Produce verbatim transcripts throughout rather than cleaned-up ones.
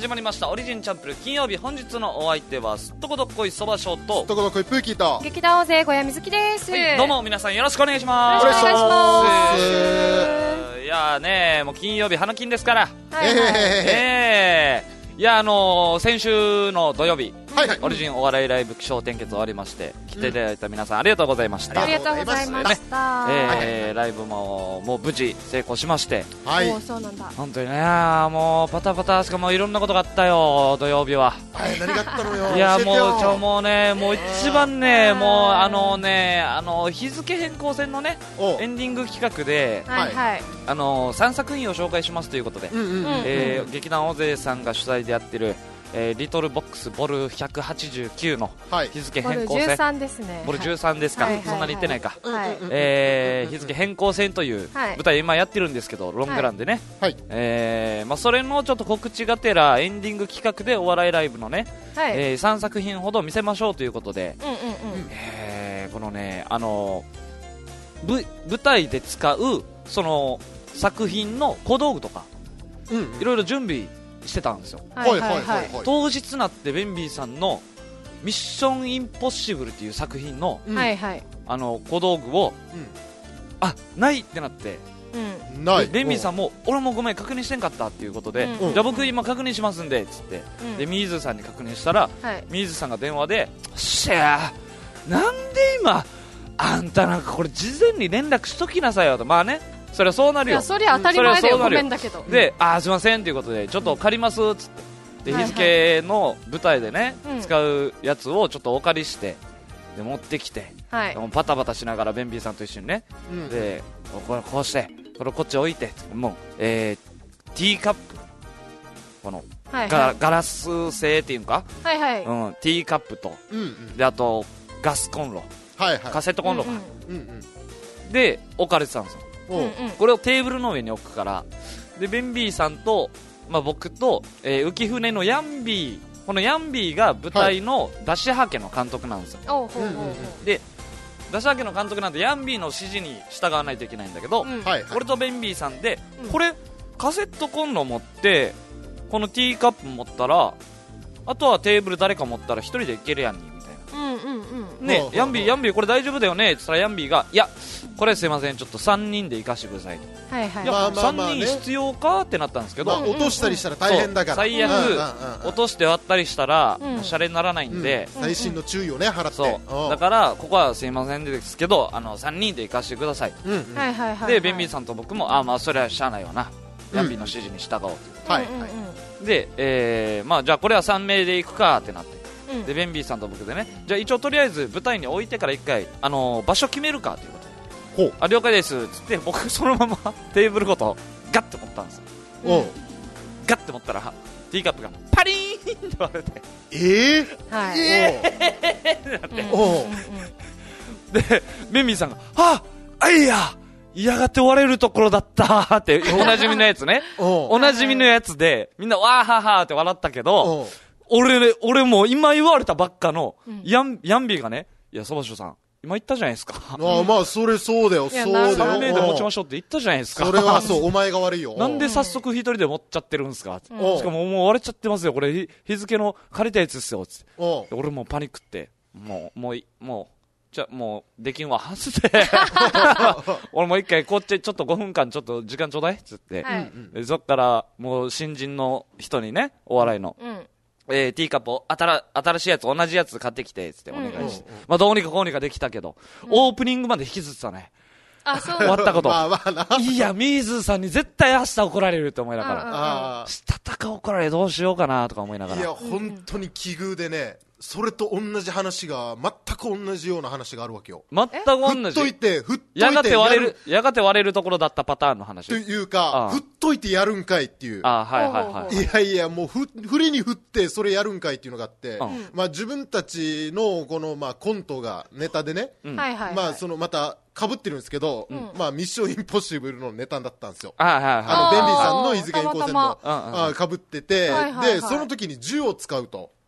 始まりましたオリジンチャンプル金曜日、本日のお相手はすっとこどっこいそばしょうとすっとこどっこいプーキーと劇団大勢小谷瑞希です、 はい、どうも皆さんよろしくお願いします。 よろしくお願いします。 いやーねもう金曜日花金ですから、 はいはい、 えー、いやあのー、先週の土曜日、 はいはい、 オリジンお笑いライブ起承転結終わりまして、来ていただいた皆さんありがとうございました。 ありがとうございました、 ねえー、ライブももう無事成功しまして、 はい、そうなんだ。 本当にねもうパタパタしかもいろんなことがあったよ土曜日は。 はい、何があったのよ。 いやもうちょもうねもう一番ねもうあのねあの日付変更戦のねエンディング企画で、 はいはい、 あのさんさく品を紹介しますということで、うんうんうんえー、劇団大勢さんが主催でやってるえー、リトルボックスボルひゃくはちじゅうきゅうの日付変更戦、 ボルじゅうさんですね。 ボルじゅうさんですか、 はいはいはい、 そんなに言ってないか、 はいえー、日付変更戦という舞台今やってるんですけど、ロングランでね、はいえーまあ、それのちょっと告知がてらエンディング企画でお笑いライブのね、はいえー、さんさく品ほど見せましょうということで、うんうんうんえー、このねあの舞台で使うその作品の小道具とか、うん、いろいろ準備してたんですよ。 はいはいはいはい、 当日なってベンビーさんのミッションインポッシブルっていう作品の、うん、あの小道具を、うん、あないってなって、うん、ないベンビーさんも俺もごめん確認してんかったっていうことで、うん、じゃあ僕今確認しますんでっつって、うん、でミーズさんに確認したら、はい、ミーズさんが電話でしゃーなんで今あんたなんかこれ事前に連絡しときなさいよと。まあねそれはそうなるよ。いやそれは当たり前だよ、ごめんだけど。 で、あーすいませんということでちょっと借りますっつってで日付の舞台でね、はいはい、使うやつをちょっとお借りしてで持ってきて、はい、パタパタしながらベンビーさんと一緒にね、うん、でこれこうしてこれこっち置いてもう、えー、ティーカップこの、はいはい、ガ, ガラス製っていうか、はいはいうん、ティーカップと、うんうん、であとガスコンロ、はいはい、カセットコンロか、うんうんうんうん、で置かれてたんですよ。うんうん、これをテーブルの上に置くからでベンビーさんと、まあ、僕と、えー、浮舟のヤンビーこのヤンビーが舞台の出しはけの監督なんですよ、はい、で出しはけの監督なんでヤンビーの指示に従わないといけないんだけど、うん、俺とベンビーさんで、うん、これカセットコンロ持ってこのティーカップ持ったらあとはテーブル誰か持ったら一人でいけるやんにみたいな、うんうんうん、ねヤンビーヤンビーこれ大丈夫だよねって言ったらヤンビーがいやこれすいませんちょっとさんにんで行かしてくださいと、はいはい、いや、まあまあまあね、さんにん必要かってなったんですけど、まあ、 落としたりしたら大変だから最悪、うんうんうん、落として割ったりしたら、うん、シャレにならないんで、 うん、細心の注意をね払ってそうだからここはすいませんですけどあのさんにんで行かしてくださいと、うんうん、でベンビーさんと僕もあまあそれはしゃあないわな、うん、ヤンビーの指示に従おうと、はいはい、で、えーまあ、じゃあこれはさん名で行くかってなって、うん、でベンビーさんと僕でねじゃあ一応とりあえず舞台に置いてから一回、あのー、場所決めるかということであ了解ですっつって僕そのままテーブルごとガッて持ったんですよ、うん、ガッて持ったらティーカップがパリーンって割れてえー、 はい、 えーってなって、おでベンビーさんがああいや嫌がって割れるところだったっておなじみのやつねおなじみのやつでみんなわーはーはーって笑ったけど俺俺も今言われたばっかのヤン、ヤンビーがねいやそばしょさん今言ったじゃないですか。 ああまあそれそうだよそうだよ。 さん名で持ちましょうって言ったじゃないですか。 それはそうお前が悪いよ。 なんで早速一人で持っちゃってるんですか。しかももう割れちゃってますよこれ日付の借りたやつですよつって。俺もうパニックってもうもうもうじゃもうできんわつって俺もう一回こっちちょっとごふんかんちょっと時間ちょうだいつって、はい、そっからもう新人の人にねお笑いの。うんえー、ティーカップを新、新しいやつ同じやつ買ってきてつってお願いして、うん、まあどうにかこうにかできたけど、うん、オープニングまで引きずってたね。 あ、そう終わったこと、 まあまあな、 いやミーズさんに絶対明日怒られるって思いながらしたたか怒られどうしようかなとか思いながらいや本当に奇遇でねそれと同じ話が全く同じような話があるわけよ。 全く同じ。 振っといて振っといてやがて割れるやがて割れるところだったパターンの話というか振っといてやるんかいっていう。 あはいはいはい。 いやいやもうふ振りに振ってそれやるんかいっていうのがあって、うん、まあ自分たちのこのまあコントがネタでね、うん、まあそのまた被ってるんですけど、うん、まあミッションインポッシブルのネタだったんですよ。あ、はいはい、あのベンビーさんの日付変更線の被ってて、はいはいはい、でその時に銃を使うと。うん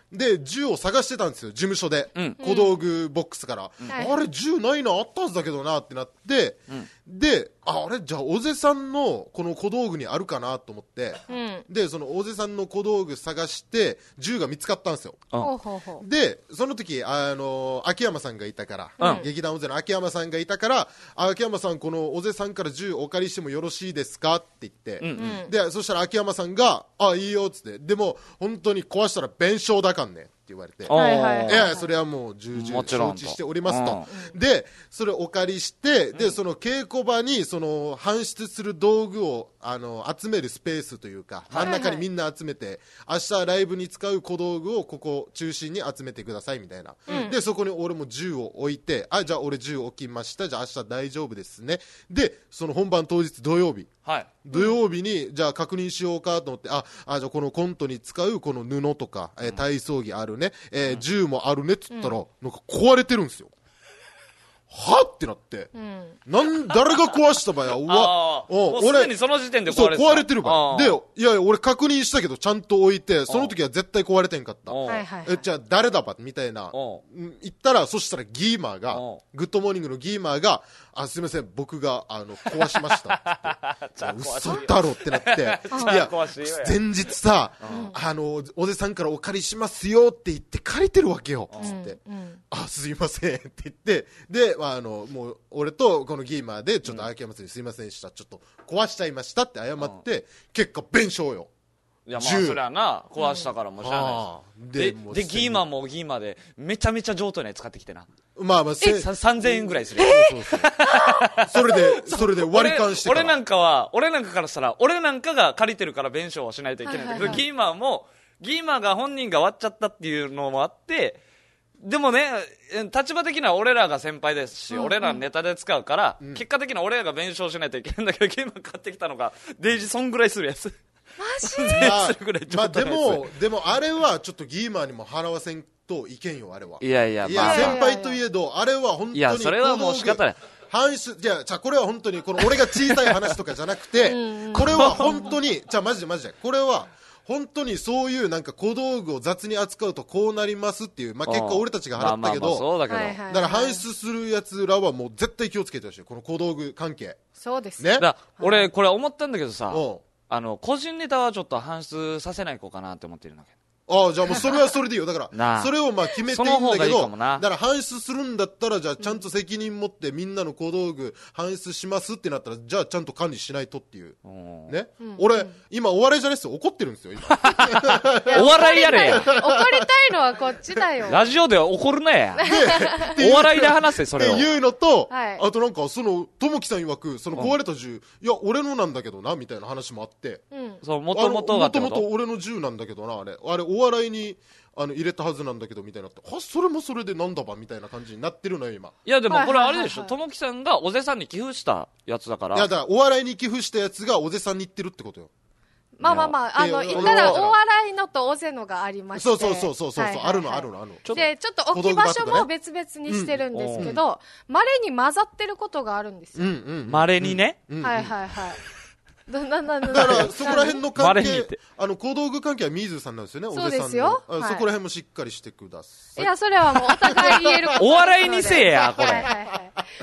で銃を探してたんですよ、事務所で、うん、小道具ボックスから、うん、あれ銃ないな、あったはずだけどなってなって、うん、であれじゃあ尾瀬さんのこの小道具にあるかなと思って、うん、でその尾瀬さんの小道具探して銃が見つかったんですよ。でその時あの秋山さんがいたから、うん、劇団尾瀬の秋山さんがいたから、秋山さんこの尾瀬さんから銃お借りしてもよろしいですかって言って、うんうん、でそしたら秋山さんがあいいよっつって、でも本当に壊したら弁償だかんねんって言われて、いやそれはもう重々承知しておりますと、でそれをお借りして、でその稽古場にその搬出する道具をあの集めるスペースというか、真ん中にみんな集めて、明日ライブに使う小道具をここ中心に集めてくださいみたいな、うん、でそこに俺も銃を置いて、あじゃあ俺銃置きました、じゃあ明日大丈夫ですね、でその本番当日土曜日、はい、土曜日にじゃあ確認しようかと思って、ああじゃあこのコントに使うこの布とか、えー、体操着あるね、えーうん、銃もあるねっつったら、うん、なんか壊れてるんですよ。はってなって、うん、なん誰が壊した場合はうわもうすでにその時点で壊れてた。 そう壊れてるからで、いやいや俺確認したけどちゃんと置いて、その時は絶対壊れてんかった、えじゃあ誰だばみたいな言ったら、そしたらギーマーがグッドモーニングのギーマーがあすいません僕があの壊しましたって嘘だろってなっていや前日さ、あのおじさんからお借りしますよって言って借りてるわけよつって、うんうん、あすいませんって言ってで、まあ、あのもう俺とこのギーマーでちょっと秋山さんにすいませんでした、ちょっと壊しちゃいましたって謝って、うん、結果弁償よ。 いやまあそりゃな壊したからもしゃあないし、うん、で, でギーマーもギーマーでめちゃめちゃ上等なやつ使ってきてな、 まあまあさんぜんえんぐらいする、 そうそうそうそれでそれで割り勘してから俺なんかは俺なんかからしたら俺なんかが借りてるから弁償はしないといけないんだけど、はいはいはい、ギーマーもギーマーが本人が割っちゃったっていうのもあって、でもね立場的には俺らが先輩ですし、うんうん、俺らネタで使うから、うん、結果的には俺らが弁償しないといけないんだけど、ギーマー買ってきたのがデイジそんぐらいするやつマジまあでもでもあれはちょっとギーマーにも払わせんといけんよあれは。 いやいや、 いや先輩といえどあれは本当にいやそれはもう仕方ない。 搬出じゃあじゃあこれは本当にこの俺が小さい話とかじゃなくてこれは本当にじゃあマジでマジでこれは本当にそういうなんか小道具を雑に扱うとこうなりますっていう、まあ、結果俺たちが払ったけど、だから搬出するやつらはもう絶対気をつけてほしい、この小道具関係。 そうですね。 だ俺これ思ったんだけどさ、あの個人ネタはちょっと搬出させない子かなって思ってるんだけど。 ああじゃあもうそれはそれでいいよ。だからそれをまあ決めていいんだけど、だから搬出するんだったらじゃあちゃんと責任持ってみんなの小道具搬出しますってなったらじゃあちゃんと管理しないとっていうね、うん、俺今お笑いじゃないですよ、怒ってるんですよ今お笑いやれや怒りたいのはこっちだよ。 ラジオでは怒るなやお笑いで話せそれをっていうのと、はい、あとなんかそのともきさん曰くその壊れた銃、うん、いや俺のなんだけどなみたいな話もあって、うん、 そう元々がってこと、 元々俺の銃なんだけどなあれあれお笑いにあの入れたはずなんだけどみたいになって、はそれもそれでなんだばみたいな感じになってるのよ今。 いやでもこれあれでしょ、ともきさんが尾瀬さんに寄付したやつだから。 いやだからお笑いに寄付したやつが尾瀬さんに行ってるってことよ。 まあまあまあ、あの言ったらお笑いのと尾瀬のがありまして、 そうそうそうそうそう、はいはいはい、あるのあるのあるの。 でちょっと置き場所も別々にしてるんですけど、まれ、うん、に混ざってることがあるんですよ。 うんうん、まれにね、 うんうん、はいはいはい。だ, だ, だ, だからそこら辺の関係、あの小道具関係は水さんなんですよね。 そうですよ。 はい、そこら辺もしっかりしてください。 いやそれはもうお互い言えることお笑いにせえやこれ。はいはいはい、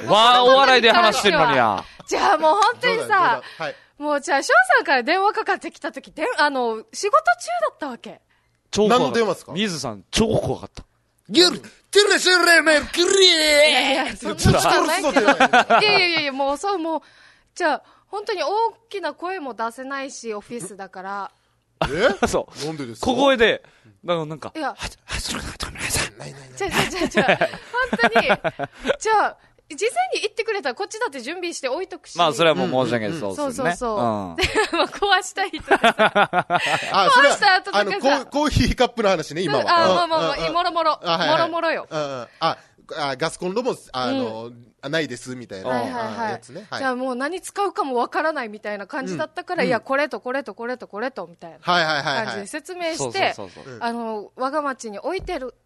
わあお笑いで話してるのにや。 じゃあもう本当にさ、はい、もうじゃあ翔さんから電話かかってきた時であの仕事中だったわけ。 超何の電話ですか。 水さん超怖かった。 ギュルテレシェレメクリー。いやいやそんなことないけど。いやいやいやもうそうもうじゃあ。本当に大きな声も出せないしオフィスだからえそうなんでですか。 小声でなんかいやはそれがごめんなさいないないないじゃじゃじゃ本当にじゃあ事前に言ってくれたらこっちだって準備して置いとくし、 まあそれはもう申し訳ない、そうですね、 そうそうそう、うん、壊したい人でさあ壊した後とかさあのコーヒーカップの話ね今は。 あもうもうもうもろもろもろもろよ。 ああガスコンロもあの、うん、ないですみたいな、はいはいはい、やつね、はい、 じゃあもう何使うかもわからないみたいな感じだったから、うん、いやこれとこれとこれとこれとみたいな感じで説明して、あの我が町に置いてる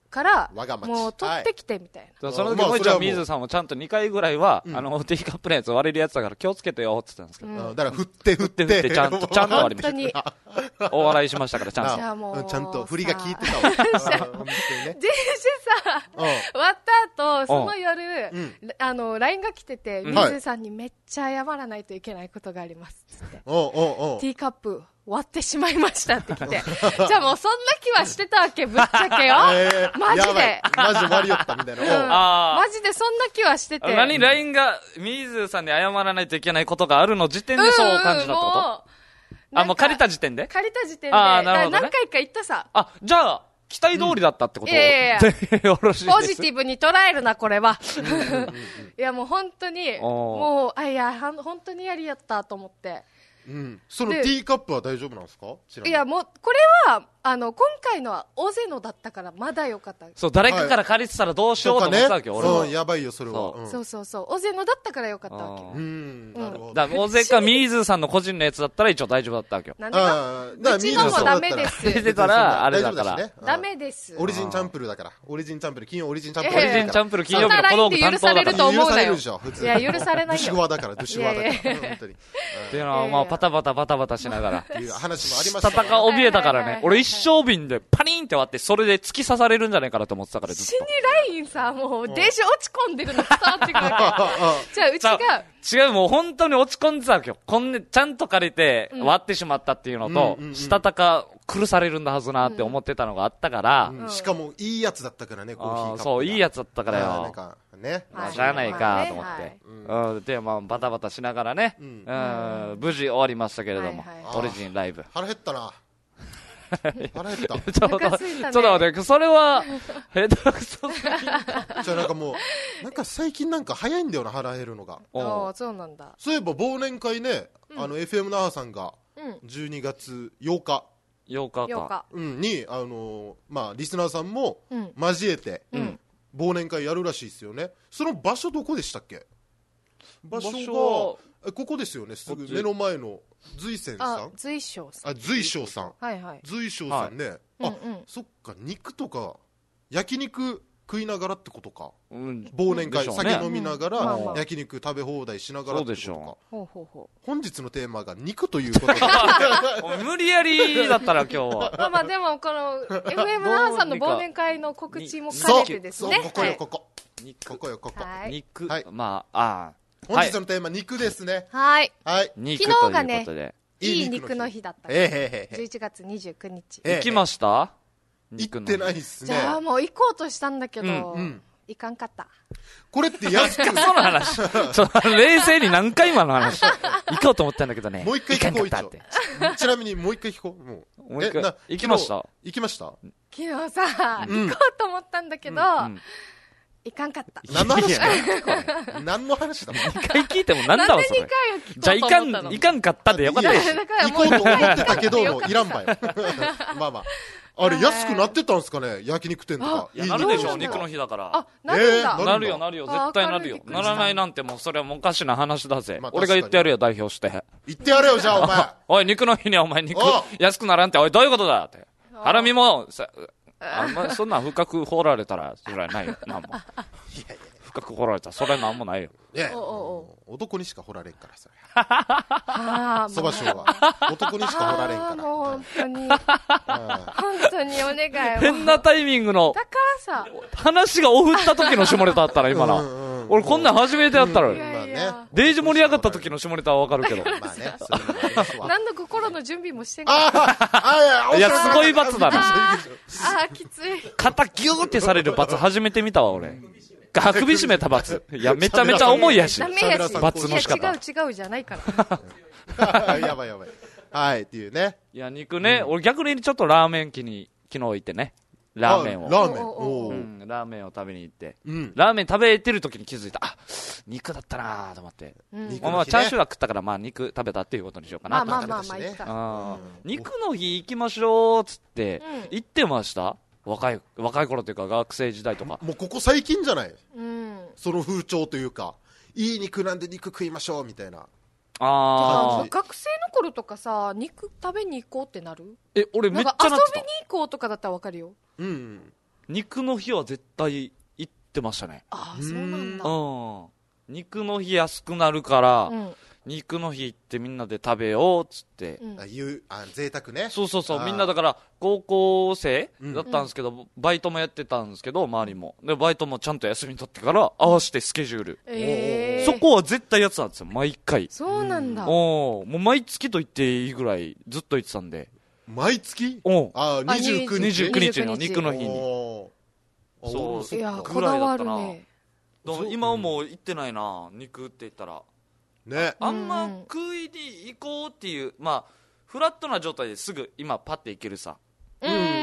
からもう取ってきてみたいな、 はい、その時もいちゃん水さんもちゃんとにかいぐらいは、うん、あのティーカップのやつ割れるやつだから気をつけてよって言ってたんですけど、 うん、だから振って振って振ってちゃんとちゃんと割りました大笑いしましたからちゃんとちゃんと振りが効いてたわでさ割った後その夜、うん、あの ライン が来てて、うん、水さんにめっちゃ謝らないといけないことがありますってって、おうおうおうティーカップ割ってしまいましたって来てじゃあもうそんな気はしてたわけぶっちゃけよ、えー、マジでマジ割りよったみたいな、うん、 マジでそんな気はしてて何 ライン が水さんに謝らないといけないことがあるの時点でそう感じたってこと、うんうん、もうあもう借りた時点で借りた時点であなるほど、ね、何回か言ったさあじゃあ期待通りだったってこと、うん、いやいやいやよろしいですポジティブに捉えるなこれはいやもう本当にもうあいや本当にやりやったと思ってうん、そのティーカップは大丈夫なんですか？ いやもうこれはあの今回のは大勢のだったからまだよかった。 そう誰かから借りてたらどうしようと思ったわけ、はい、俺も、 うん、やばいよそれはそう、うん、そうそうそう大勢のだったからよかったわけ。 うん、なるほど。 だから大勢かミーズさんの個人のやつだったら一応大丈夫だったわけよ。 なんでか？うちのもダメです。 出てたらあれだから。 ね、ダメです。 オリジンチャンプルだから。オリジンチャンプル金曜オリジンチャンプル。 オリジンチャンプル金曜日の小道具担当だから。 許されるでしょ普通。 いや許されないよ。 ドシュワだからドシュワだから本当に。 っていうのはまあパタパタパタパタしながら。 いう話もありました。 戦う怯えたからね。俺一生瓶でパリンって割ってそれで突き刺されるんじゃないかなと思ってたからずっと。 死にラインさもう電車落ち込んでるの伝わってくるわけ。じゃあうちが違うもう本当に落ち込んでたわけよ。こんねちゃんと借りて割ってしまったっていうのと、したたか苦されるんだはずなって思ってたのがあったから、 うん、しかもいいやつだったからねコーヒーカップが。 そういいやつだったからよ。 なんかね、 まあしゃあないかと思って、はいうん、でまあバタバタしながらね、うん、うん無事終わりましたけれども、はいはい、オリジンライブ。 腹減ったな。腹減った。ちょっと、 ちょっと待って、それは、下手くそすぎる。 じゃあなんかもう、なんか最近なんか早いんだよな、腹減るのが。 ああ、そうなんだ。 そういえば忘年会ね、うん、あの、エフエム 那覇さんが、じゅうにがつようか。 ようかか。 うん、に、あのー、まあ、リスナーさんも交えて、うん、忘年会やるらしいですよね。その場所どこでしたっけ？場所が、ここですよね、すぐ目の前の。随泉さん随翔さんあ随翔さんはいはい随翔さんね、はい、あ、うんうん、そっか肉とか焼肉食いながらってことか、うん、忘年会、ね、酒飲みながら、うん、焼肉食べ放題しながらってことか、そうでしょう。ほうほうほう本日のテーマが肉ということで無理やりだったら今日はまあまあでもこの エフエム 那覇さんの忘年会の告知も兼ねてですね。 そうここよここ、 はい、 ここよここ、 はい、肉、はい、まああ本日のテーマ、はい、肉ですね。 はい、 はい、 肉ということで、昨日がねいい肉の日だった、えー、じゅういちがつにじゅうくにち、 えー、行きました？ 行ってないっすね。 じゃあもう行こうとしたんだけど、うんうん、行かんかった。 これって安くその話ちょっと冷静に何回今の話行こうと思ったんだけどね、 もう一回聞こう。一応ちなみにもう一回聞こう。もうもう一回行きました？ 行きました。 昨日さ、うん、行こうと思ったんだけど、うんうん行かんかった。 何の話だ何の話だもん。 にかい聞いてもなんだわそれ。じゃあいかん、いかんかったでよかったでしょ。 行こうと思ってたけどもいらんばよ。まあまあ。あれ安くなってたんですかね、焼肉店とか。 いやなるでしょ、肉の日だから。 あ、なるんだ。 なるよなるよ、絶対なるよ。ならないなんてもうそれはもうおかしな話だぜ。俺が言ってやるよ、代表して。 言ってやれよじゃあお前。 おい肉の日にお前肉安くならんって、おいどういうことだって。ハラミもあんまそんな深く掘られたらそれはないよ。なんも。いやいや深く掘られたらそれはなんもないよ。 いや男にしか掘られんからそれ。そばしょうは男にしか掘られんから。 もう本当に本当にお願い。 変なタイミングの。 だからさ。 話がオフった時の下ネタあったら今な。俺こんなん初めてやったら。デイジ盛り上がった時の下ネタはわかるけど。 まあね。 何の心の準備もしてんか。 いやすごい罰だな。 ああきつい。 肩ギューってされる罰初めて見たわ俺。首絞めた罰。いやめちゃめちゃ重いやし。罰の仕方。 違う違うじゃないから。 やばいやばい。はいっていうね。 いや肉ね、俺逆にちょっとラーメン機に昨日行ってね。ラーメンを。 ラーメン。おー。ラーメンを食べに行って。ラーメン食べてる時に気づいた。あ、肉だったなと思って。まあチャーシューは食ったからまあ肉食べたっていうことにしようかなと思って。 まあまあまあいいか。 肉の日行きましょうっつって行ってました。若い若い頃っていうか学生時代とか。 もうここ最近じゃない。その風潮というか、いい肉なんで肉食いましょうみたいな。 ああ。 学生の頃とかさ、肉食べに行こうってなる？ え、俺めっちゃなってた。 遊びに行こうとかだったらわかるよ。 うん。 肉の日は絶対行ってましたね。 ああ、そうなんだ。 うん。肉の日安くなるから、うん、肉の日行ってみんなで食べようっつって、 うん、あいうあ贅沢ね。 そうそうそう、みんなだから高校生だったんですけど、うん、バイトもやってたんですけど、周りもでバイトもちゃんと休み取ってから合わせてスケジュール、えー、そこは絶対やつなんですよ、毎回。 そうなんだ。 おもう毎月と言っていいぐらいずっと言ってたんで。 毎月？ おああ、にじゅうくにちにじゅうくにちの肉の日に。 そう、いやこだわるね。 今はもう行ってないな、肉って言ったらね、 あんま食いに行こうっていう、まあフラットな状態ですぐ今パッて行けるさ、 うん、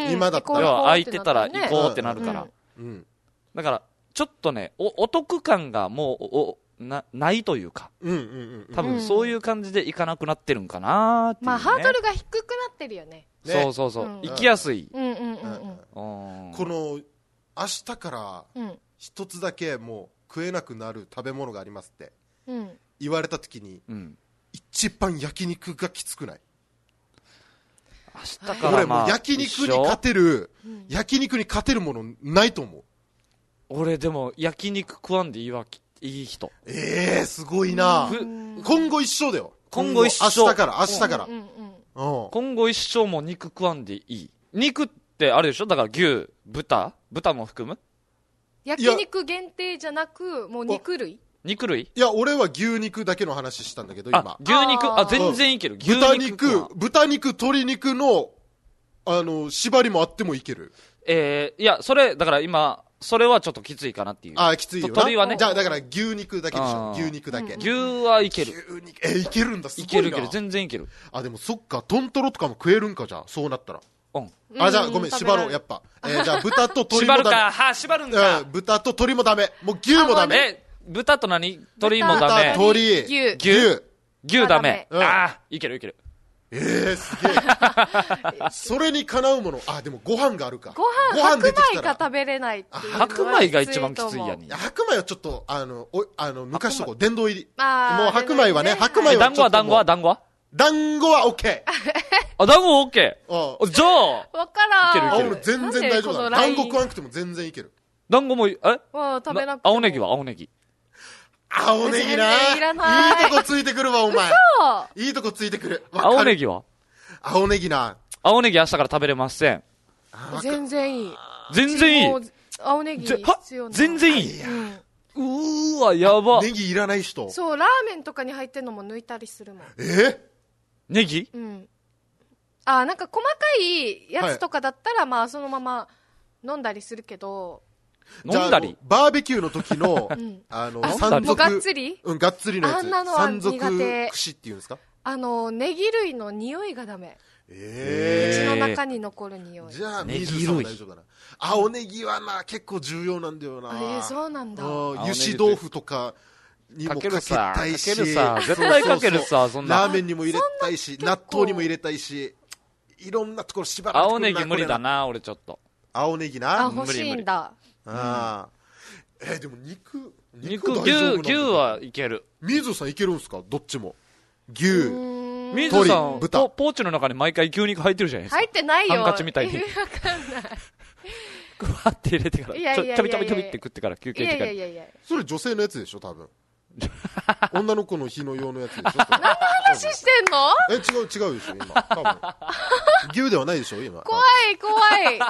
今だったら要は空いてたら行こうってなるから、 うんうん、 だからちょっとね お, お得感がもうおなないというか、 うんうんうん、 多分そういう感じで行かなくなってるんかなっていう、ね、 まあハードルが低くなってるよね。 ね、そうそうそう、うん、行きやすい、 うんうんうんうん、 この明日から一つだけもう食えなくなる食べ物がありますって、うん、言われた時に、うん、一番焼肉がきつくない？ 明日から、まあ、 俺もう焼肉に勝てる、うん、焼肉に勝てるものないと思う。 俺でも焼肉食わんでいいわ、いい人。 ええー、すごいな。今後一生だよ。 今後一生。 明日から明日から、うんうんうん、今後一生も肉食わんでいい。肉ってあれでしょ、だから牛、豚豚も含む？ 焼肉限定じゃなくもう肉類？ 肉類？ いや俺は牛肉だけの話したんだけど今。 あ、牛肉、あ、全然いける。 牛肉豚肉豚肉鶏肉のあの縛りもあってもいける。 えー、いやそれだから今それはちょっときついかなっていう。 あ、きついよな。 鶏はね。 じゃあだから牛肉だけでしょ。牛肉だけ。 牛はいける。 牛肉、えいけるんだ。すごいな。 いけるいける、全然いける。 あ、でもそっか、トントロとかも食えるんか、じゃあそうなったら。 うん。 あ、じゃあごめん、縛ろうやっぱ。えー、じゃあ豚と鶏もダメ。 縛るか、は縛るんか。 豚と鶏もダメ。もう牛もダメ。 え、豚と何？鶏もダメ。 豚、鶏、 牛、 牛、牛ダメ。あ、いけるいける。 えー、すげえ。それにかなうもの。あ、でもご飯があるか。 ご飯、ご飯白米が食べれないっていう。 白米が一番きついやに。 白米はちょっと、あの、おあの抜かしとこう。殿堂入り。 あもう白米はね、白米は団子は団子は団子は団子はオッケー。 あ、団子オッケー。じゃあ。 わからん。 いけるいける。 全然大丈夫だ。団子食わなくても全然いける。 団子も、え食べなくても。 青ネギは青ネギ。 青ネギな。 いらない。 いいとこついてくるわ、お前。いいとこついてくる。 青ネギは青ネギな。 青ネギ明日から食べれません。 全然いい。 全然いい。 青ネギ必要な。 全然いい。うーわ、やば。 ネギいらない人。 そう、ラーメンとかに入ってんのも抜いたりするもん。 えネギ？ うん。あ、なんか細かいやつとかだったら、まあそのまま飲んだりするけど。 飲んだり？ バーベキューの時の、あの、山賊。 がっつり？ うん、がっつりのやつ。 あんなのは苦手。 山賊串っていうんですか？ あの、ネギ類の匂いがダメ。 えー、口の中に残る匂い。 じゃあ、ネギ類大丈夫かな。青ネギはな、結構重要なんだよな。 えー、そうなんだ。 油脂豆腐とかにもかけたいし。 かけるさ。絶対かけるさ、そんな。 ラーメンにも入れたいし、納豆にも入れたいし、いろんなところ縛られて青ネギ無理だな、俺ちょっと。 青ネギな。 あ、欲しいんだ。 ああ。えー、でも肉、 肉、牛、牛はいける。 水野さんいけるんすか？どっちも。牛。 水野さん、ポーチの中に毎回牛肉入ってるじゃないですか。 入ってないよ。 ハンカチみたいに。わかんない。 こうやって入れてから、ちょ、ちょびちょびちょびって食ってから休憩時間。 いやいやいや。 それ女性のやつでしょ、多分。女の子の日の用のやつでしょ。何の話してんの？ え、違う、違うでしょ、今。多分。牛ではないでしょ、今。 怖い、怖い。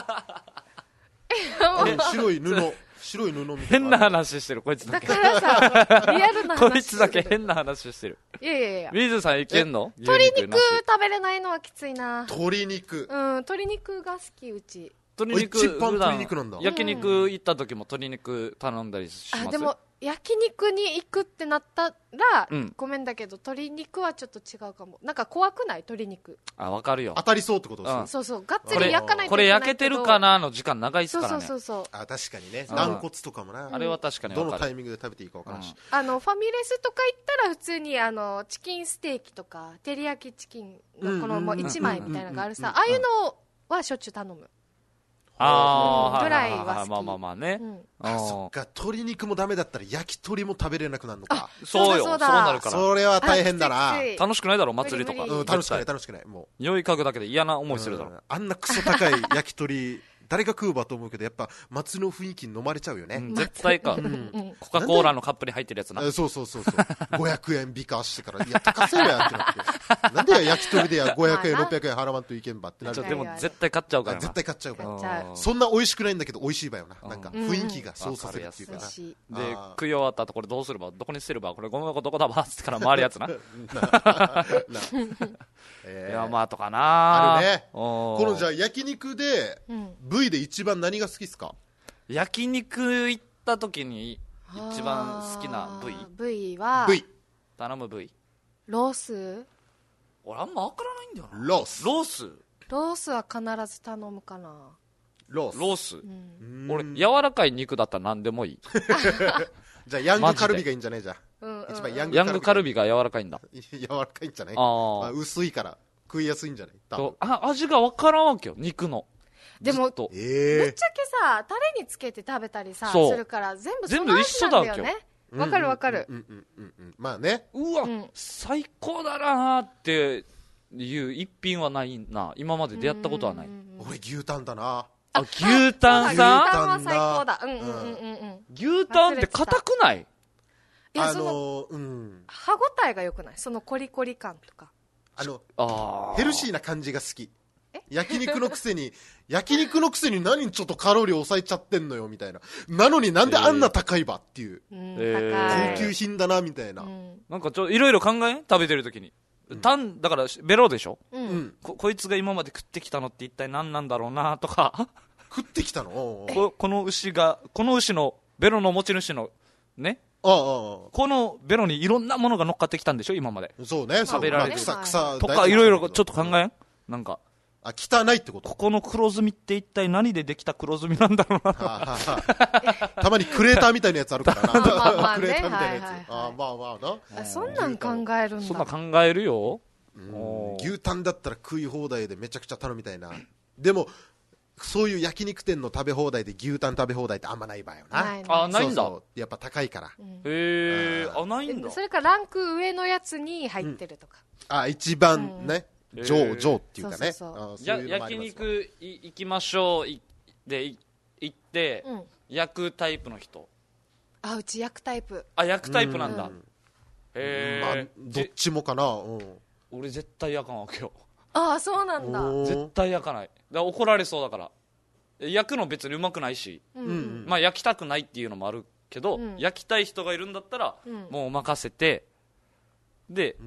白い布。白い布みたいな。 変な話してる、こいつだけ。 だからさ、リアルな話。 こいつだけ変な話してる。 いやいやいや。 水さんいけんの？ 鶏肉食べれないのはきついな。 鶏肉。 うん、鶏肉が好き、うち。 鶏肉、一番鶏肉なんだ。 焼肉行った時も鶏肉頼んだりします？ あ、でも、焼肉に行くってなったら、うん、ごめんだけど鶏肉はちょっと違うかも。なんか怖くない？鶏肉。 あ、わかるよ。 当たりそうってことですね、 うん、そうそう、がっつり焼かないといけないけど。 これ焼けてるかなの時間長いっすからね。 そうそうそうそう。 あ、確かにね、軟骨とかもな、 あれは確かにどのタイミングで食べていいかわからんし、 うん、あのファミレスとか行ったら普通にあのチキンステーキとか照り焼きチキンのこのもういちまいみたいなのがあるさ、ああいうのはしょっちゅう頼む。 ああ、 ぐらいは好き。 まあまあまあね。 うん、あ、そっか、鶏肉もダメだったら焼き鳥も食べれなくなるのか。 そうよ、そうなるから。 それは大変だな。 楽しくないだろ、祭りとか。 うん、楽しくない、楽しくない。もう。 匂い嗅ぐだけで嫌な思いするだろ。 あんなクソ高い焼き鳥誰が食うばと思うけど、やっぱ街の雰囲気に飲まれちゃうよね、うん、 絶対か、うん、コカ・コーラのカップに入ってるやつな、 そうそうそうそうごひゃくえん美化してからいや高せよやってなってなんでや焼き鳥でやごひゃくえんろっぴゃくえん払わんといけんばってなる。 でも絶対買っちゃうからな、 絶対買っちゃうからそんな美味しくないんだけど美味しいばよな、なんか雰囲気がそうさせるっていうかな、で食い終わった後これどうすればどこに捨てればこれゴミ箱どこだばっつってから回るやつなえー、山とかなあるね。このじゃあ焼肉で、うん、部位で一番何が好きっすか？ 焼肉行った時に一番好きな部位部位は部位頼む部位ロース。 俺あんま分からないんだよな。 ロースロースロースは必ず頼むかな。 ロースロース、うん、俺柔らかい肉だったら何でもいいじゃあヤングカルビがいいんじゃない？じゃあ、 うんうん、 一番ヤングカルビ、ヤングカルビが柔らかいんだ柔らかいんじゃない？あ、まあ、薄いから食いやすいんじゃない？ とあ味が分からんわけよ肉の。 でも、えー、ぶっちゃけさタレにつけて食べたりさするから全部その味なんだよね。わかるわかる。 まあね。 うわ、うん、最高だなーっていう一品はないな。今まで出会ったことはない。 俺牛タンだな。 あ、牛タンさん。 牛タンは最高だ。うんうんうんうん。 牛タンって硬くない？ いや、その、うん、歯ごたえが良くない？そのコリコリ感とか。 あのあヘルシーな感じが好き。焼肉のくせに焼肉のくせに何ちょっとカロリー抑えちゃってんのよみたいな。なのになんであんな高いばっていう、えー、高級品だなみたいな、うん、 なんかちょいろいろ考え食べてる時に、うん、タンだからベロでしょ、うん、こ, こいつが今まで食ってきたのって一体何なんだろうなとか食ってきたのこ, この牛がこの牛のベロの持ち主のねああああこのベロにいろんなものが乗っかってきたんでしょ今まで。 そうね。 食べられる草草とかいろいろちょっと考えんなんかあ汚いってこと。 ここの黒ずみって一体何でできた黒ずみなんだろうなはははたまにクレーターみたいなやつあるからなまあまあ、ね、クレーターみたいなやつ、はいはいはい、あまあまあなそんなん考えるんだ。 そんな考えるよ。 うん牛タンだったら食い放題でめちゃくちゃ頼みたいな。でもそういう焼肉店の食べ放題で牛タン食べ放題ってあんまない場合よな。 ないあないんだ。そうそうやっぱ高いから、うん、 へえあないんだ。 それからランク上のやつに入ってるとか、 うん、あ一番ね、うん、上上っていうかね。 焼肉行きましょうで行って、うん、焼くタイプの人。 あうち焼くタイプ。 あ焼くタイプなんだ、うん、へえ、まあ、どっちもかな、うん、 俺絶対焼かんわけよ。 ああそうなんだ。 絶対焼かない。だから怒られそうだから焼くの別にうまくないし、うんうん、まあ焼きたくないっていうのもあるけど、うん、焼きたい人がいるんだったら、うん、もう任せてで、うん、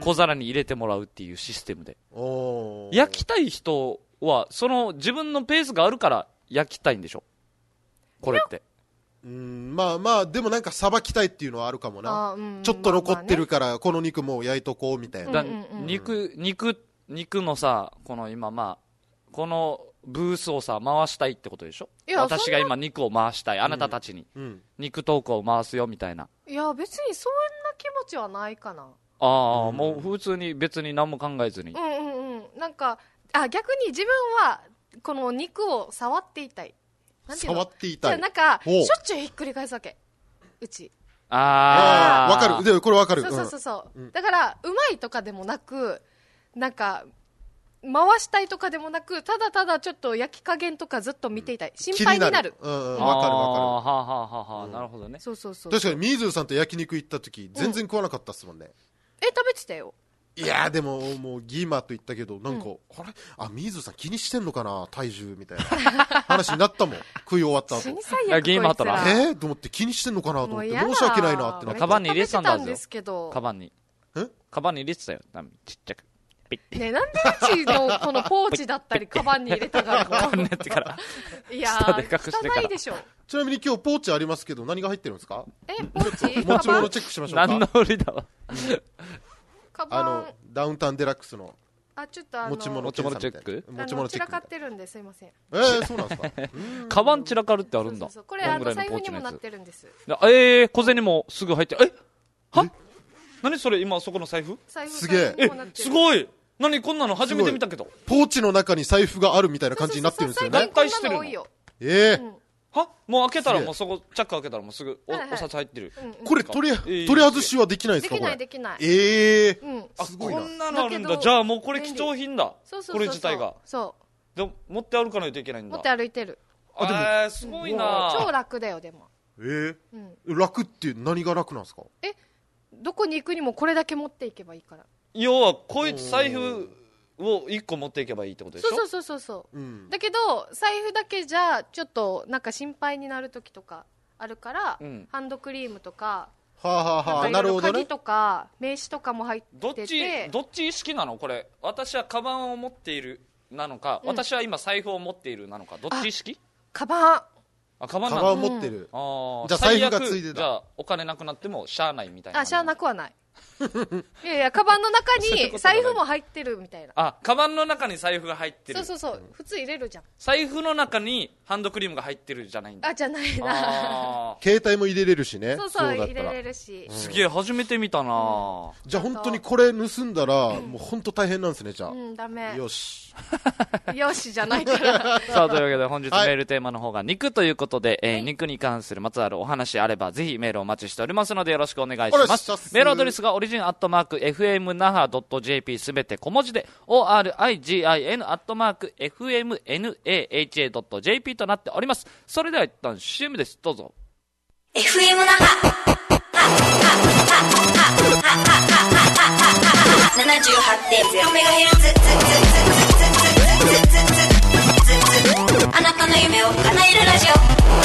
小皿に入れてもらうっていうシステムで。焼きたい人はその自分のペースがあるから焼きたいんでしょこれって。 うんまあまあでもなんかさばきたいっていうのはあるかもな、うん、ちょっと残ってるからこの肉もう焼いとこうみたいな、 うんうんうん、肉肉肉のさこの今まあこのブースをさ回したいってことでしょ。私が今肉を回したいあなたたちに、うんうん、肉トークを回すよみたいな。 いや別にそんな気持ちはないかな。 ああ、うん、もう普通に別に何も考えずに。 うんうんうんなんかあ逆に自分はこの肉を触っていたい。なんていうの？ 触っていたい。 じゃあなんかしょっちゅうひっくり返すわけうち。 ああわかる。でこれわかる。 そうそうそう、うん、だからうまいとかでもなくなんか回したいとかでもなくただただちょっと焼き加減とかずっと見ていたい。心配になる。 うんうん、分かる分かる。はあはあはあはあ、なるほどね。 そうそうそう。 確かにミーズーさんと焼肉行った時全然食わなかったっすもんね。 え食べてたよ。 いやでももうギーマーと言ったけどなんか、うん、あれあミーズーさん気にしてんのかな体重みたいな話になったもん食い終わった後。 ギーマーとらえーと思って気にしてんのかなと思って申し訳ないなってなって。 カバンに入れてたんだぞ。カバンにえカバンに入れてたよちっちゃく。 ねなんでうちのこのポーチだったりカバンに入れたからカバンのやつからいやー汚いでしょ。 ちなみに今日ポーチありますけど何が入ってるんですか？ えポーチ持ち物チェックしましょうか。 何の売りだわカバンあのダウンタウンデラックスのあちょっとあの持ち物チェック持ち物チェック散らかってるんですいません。 えー、そうなんですかカバン散らかるってあるんだ。 そうそうそうこれあの財布にもなってるんです。 えー、小銭もすぐ入ってえは何それ今そこの財布すげええすごい何こんなの初めて見たけどポーチの中に財布があるみたいな感じになってるんですよね。 何回してるの？ええーうんはもう開けたらもうそこチャック開けたらもうすぐ お,、はいはい、お札入ってる、 うんうん、 これ取り、えー、取り外しはできないですか？ できないできない。 ええーうん、 あすごいな。こんなのあるんだ。じゃあもうこれ貴重品だ。 そうそうそうそうこれ自体がそうで持って歩かないといけないんだ。 持って歩いてる。 あ、でも、えー、すごいな、 うん、超楽だよ。でもえーうん、楽って何が楽なんですか？ え、どこに行くにもこれだけ持っていけばいいから。 要はこいつ財布をいっこ持っていけばいいってことでしょ？ そうそうそうそう、うん、だけど財布だけじゃちょっとなんか心配になる時とかあるから、うん、ハンドクリームとか、 はあはあはあ、なるほどね、 鍵とか名刺とかも入ってて、 どっちどっち意識なのこれ？私はカバンを持っているなのか、うん、私は今財布を持っているなのか、どっち意識？ カバン。 あ、カバンなの？カバン持ってる、うん、あ、じゃあ財布がついてた。 じゃあお金なくなってもしゃあないみたいな。 あ、しゃあなくはない。いやいや、カバンの中に財布も入ってるみたいな。 あ、カバンの中に財布が入ってる。 そうそうそう、普通入れるじゃん。 財布の中にハンドクリームが入ってるじゃないんだ。 あ、じゃないな。 携帯も入れれるしね。 そうそう、そう入れれるし、 うん、すげえ初めて見たな、うん、 じゃあ本当にこれ盗んだら、うん、もう本当大変なんですね。じゃあ、うん、 ダメ。 よしよしじゃないからさあ、というわけで本日メールテーマの方が肉ということで、はい、えー、肉に関するまつわるお話あればぜひメールをお待ちしておりますのでよろしくお願いします。メールアドレスがオリジンアットマーク エフエムナハドットジェーピー すべて小文字で オーアールアイジーアイエヌ アットマーク エフエムナハドットジェーピー となっております。それでは一旦 シーエム です。どうぞ。 エフエム 那覇 ななじゅうはちてんゼロメガヘルツ あなたの夢を叶えるラジオ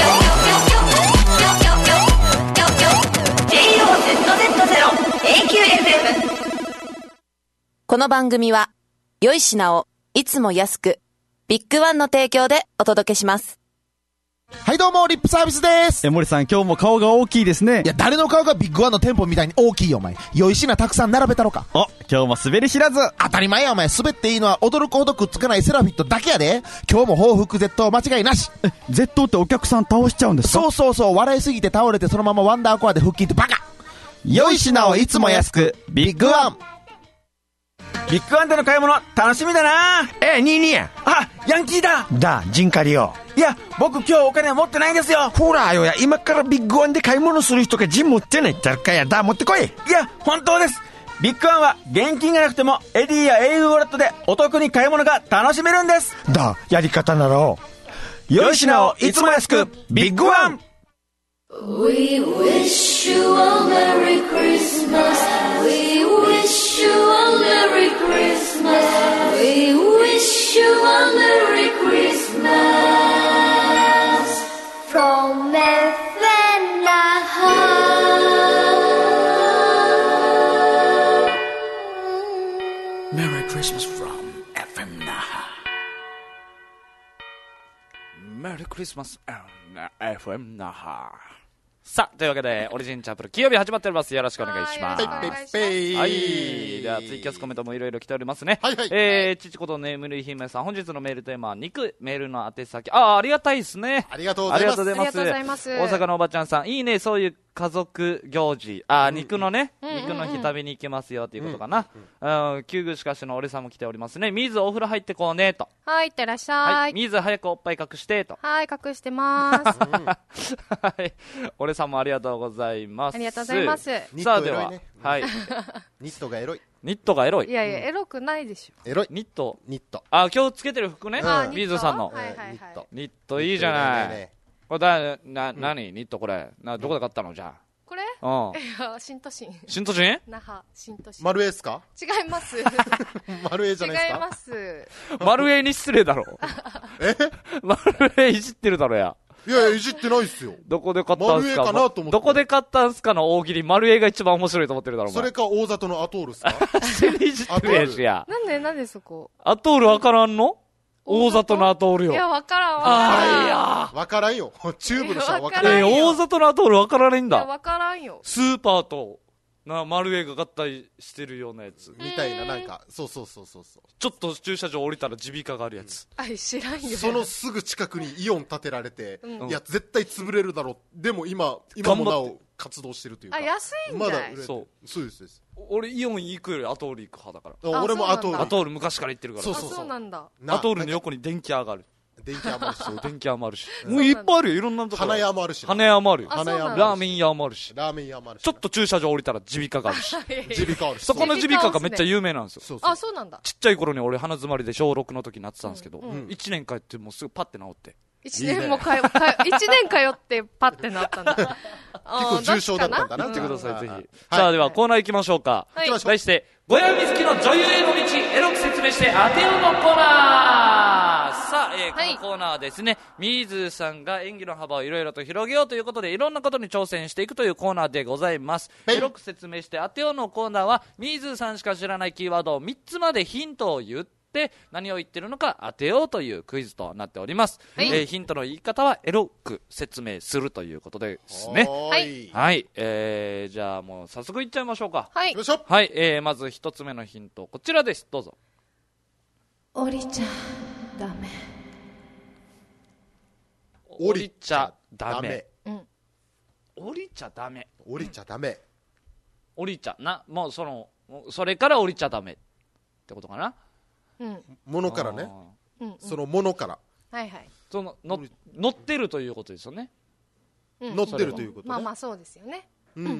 ジェイオーゼットゼットゼロ エーキューエフエム。 この番組は良い品をいつも安くビッグワンの提供でお届けします。 はいどうも、リップサービスです。 え、森さん今日も顔が大きいですね。 いや、誰の顔がビッグワンの店舗みたいに大きいよお前。良い品たくさん並べたろか。 お、今日も滑り知らず。 当たり前やお前。滑っていいのは驚くほどくっつかないセラフィットだけやで。今日も報復絶倒間違いなし。 え、絶倒ってお客さん倒しちゃうんですか？ そうそうそう、笑いすぎて倒れてそのままワンダーコアで腹筋ってバカ。 良い品をいつも安くビッグワン。ビッグワンでの買い物楽しみだな。 え、ニーニーや。 あ、ヤンキーだ。 だ、ジンカリオ。 いや、僕今日お金持ってないんですよ。 ほらよや、今からビッグワンで買い物する人がジン持ってないったらかや。だ、持ってこい。いや、本当です。ビッグワンは現金がなくてもエディや エーユー ウォレットでお得に買い物が楽しめるんです。 だ、やり方なら良い品をいつも安くビッグワン。 We wish you a Merry Christmas. We wish you a Merry Christmas. We wish you a Merry Christmas. From エフエム Naha. Merry Christmas from エフエム Naha. Merry Christmas and エフエム Naha。さあ、というわけでオリジンチャンプル金曜日始まっております。よろしくお願いします。 はい、 はい、ではツイキャスコメントもいろいろ来ておりますね。 はいはい、 えー、ちちことねむるい姫さん、本日のメールテーマは肉。メールの宛先、ああ、ありがたいですね。 ありがとうございます。 ありがとうございます。 大阪のおばちゃんさん、いいね、そういう家族行事、あ、肉のね、うん、肉の日食べに行けますよということかな。うんうん、旧宮しかしの俺さんも来ておりますね。水お風呂入ってこうねと。 はい、いってらっしゃい。はい、 水早くおっぱい隠してと。 はい、隠してます。 はい、俺さんもありがとうございます。 ありがとうございます。 さあでは、 はい、 ニットがエロい。 ニットがエロい。 いやいや、エロくないでしょ。 エロい。 ニット。 ニット。 あ、今日つけてる服ね。 うん、 ビーズさんの。 はいはいはい、 ニット。ニットいいじゃない。これだ、な、なに、ニットこれ。な、どこで買ったのじゃあ。 これ？ うん。 いや、新都心。 新都心？ 那覇、新都心。 丸 A ですか？ 違います。 丸 A じゃないですか？ 違います。 丸 A に失礼だろ。 え？ 丸 A いじってるだろや。 いやいや、いじってないっすよ。 どこで買ったんすか？ 丸 A かなと思って。 どこで買ったんすかの大喜利、丸 A が一番面白いと思ってるだろ、 それか大里のアトールっすか？ いじってるやしや。 なんで、なんでそこ？ アトールわからんの？大里のアトールよ。 いや、わからんわ。 あーいやわからんよ。チューブの人はわからんよ。えー、大里のアトールわからないんだ。 いや、わからんよ。 スーパーと、な、丸 A が合体してるようなやつ。 みたいな、なんか、そうそうそうそう。 ちょっと駐車場降りたら耳鼻科があるやつ。 あ、知らんよ。 そのすぐ近くにイオン建てられて、いや、絶対潰れるだろう。でも今、今もなお活動してるというか。 あ、安いんだ。 まだ売れてる。 そう。 そうです、そうです。 俺イオン行くよりアトール行く派だから。 俺もアトール。 アトール昔から行ってるから。 そうそうそうなんだ。 アトールの横に電気屋がある。 電気屋もあるし。 そう、電気屋もあるし。もういっぱいあるよ、いろんなところ。 花屋もあるし。 花屋もあるよ。 花屋もあるし。 ラーメン屋もあるし。 ラーメン屋もあるし。 ちょっと駐車場降りたら耳鼻科があるし。 耳鼻科あるし。 そこの耳鼻科がめっちゃ有名なんですよ。 そうそう。あ、そうなんだ。 ちっちゃい頃に俺鼻詰まりで小ろくの時になってたんですけど、いちねん通ってもうすぐパッて治って。 いちねんも通、いちねん通ってパッてなったんだ。結構重症だったんだな。 見てください、ぜひ。さあ、ではコーナー行きましょうか。題して、小山瑞希の女優への道、エロく説明して当てようのコーナー。さあ、えー、このコーナーはですね、ミーズーさんが演技の幅をいろいろと広げようということで、いろんなことに挑戦していくというコーナーでございます。エロく説明して当てようのコーナーは、ミーズーさんしか知らないキーワードをみっつまでヒントを言って、で何を言ってるのか当てようというクイズとなっております、はい、えー、ヒントの言い方はエロく説明するということですね。 はい、 はい、えー、じゃあもう早速いっちゃいましょうか。 はい、 はい、えー、まず一つ目のヒントこちらです。どうぞ。 降りちゃダメ。 降りちゃダメ。うん、降りちゃダメ。 降りちゃダメ。 降りちゃな、もうそのそれから降りちゃダメってことかな。 うん、 ものからね、そのものから、 はいはい、 そのの乗ってるということですよね、 うん、乗ってるということね。 まあまあそうですよね。 うん、うん、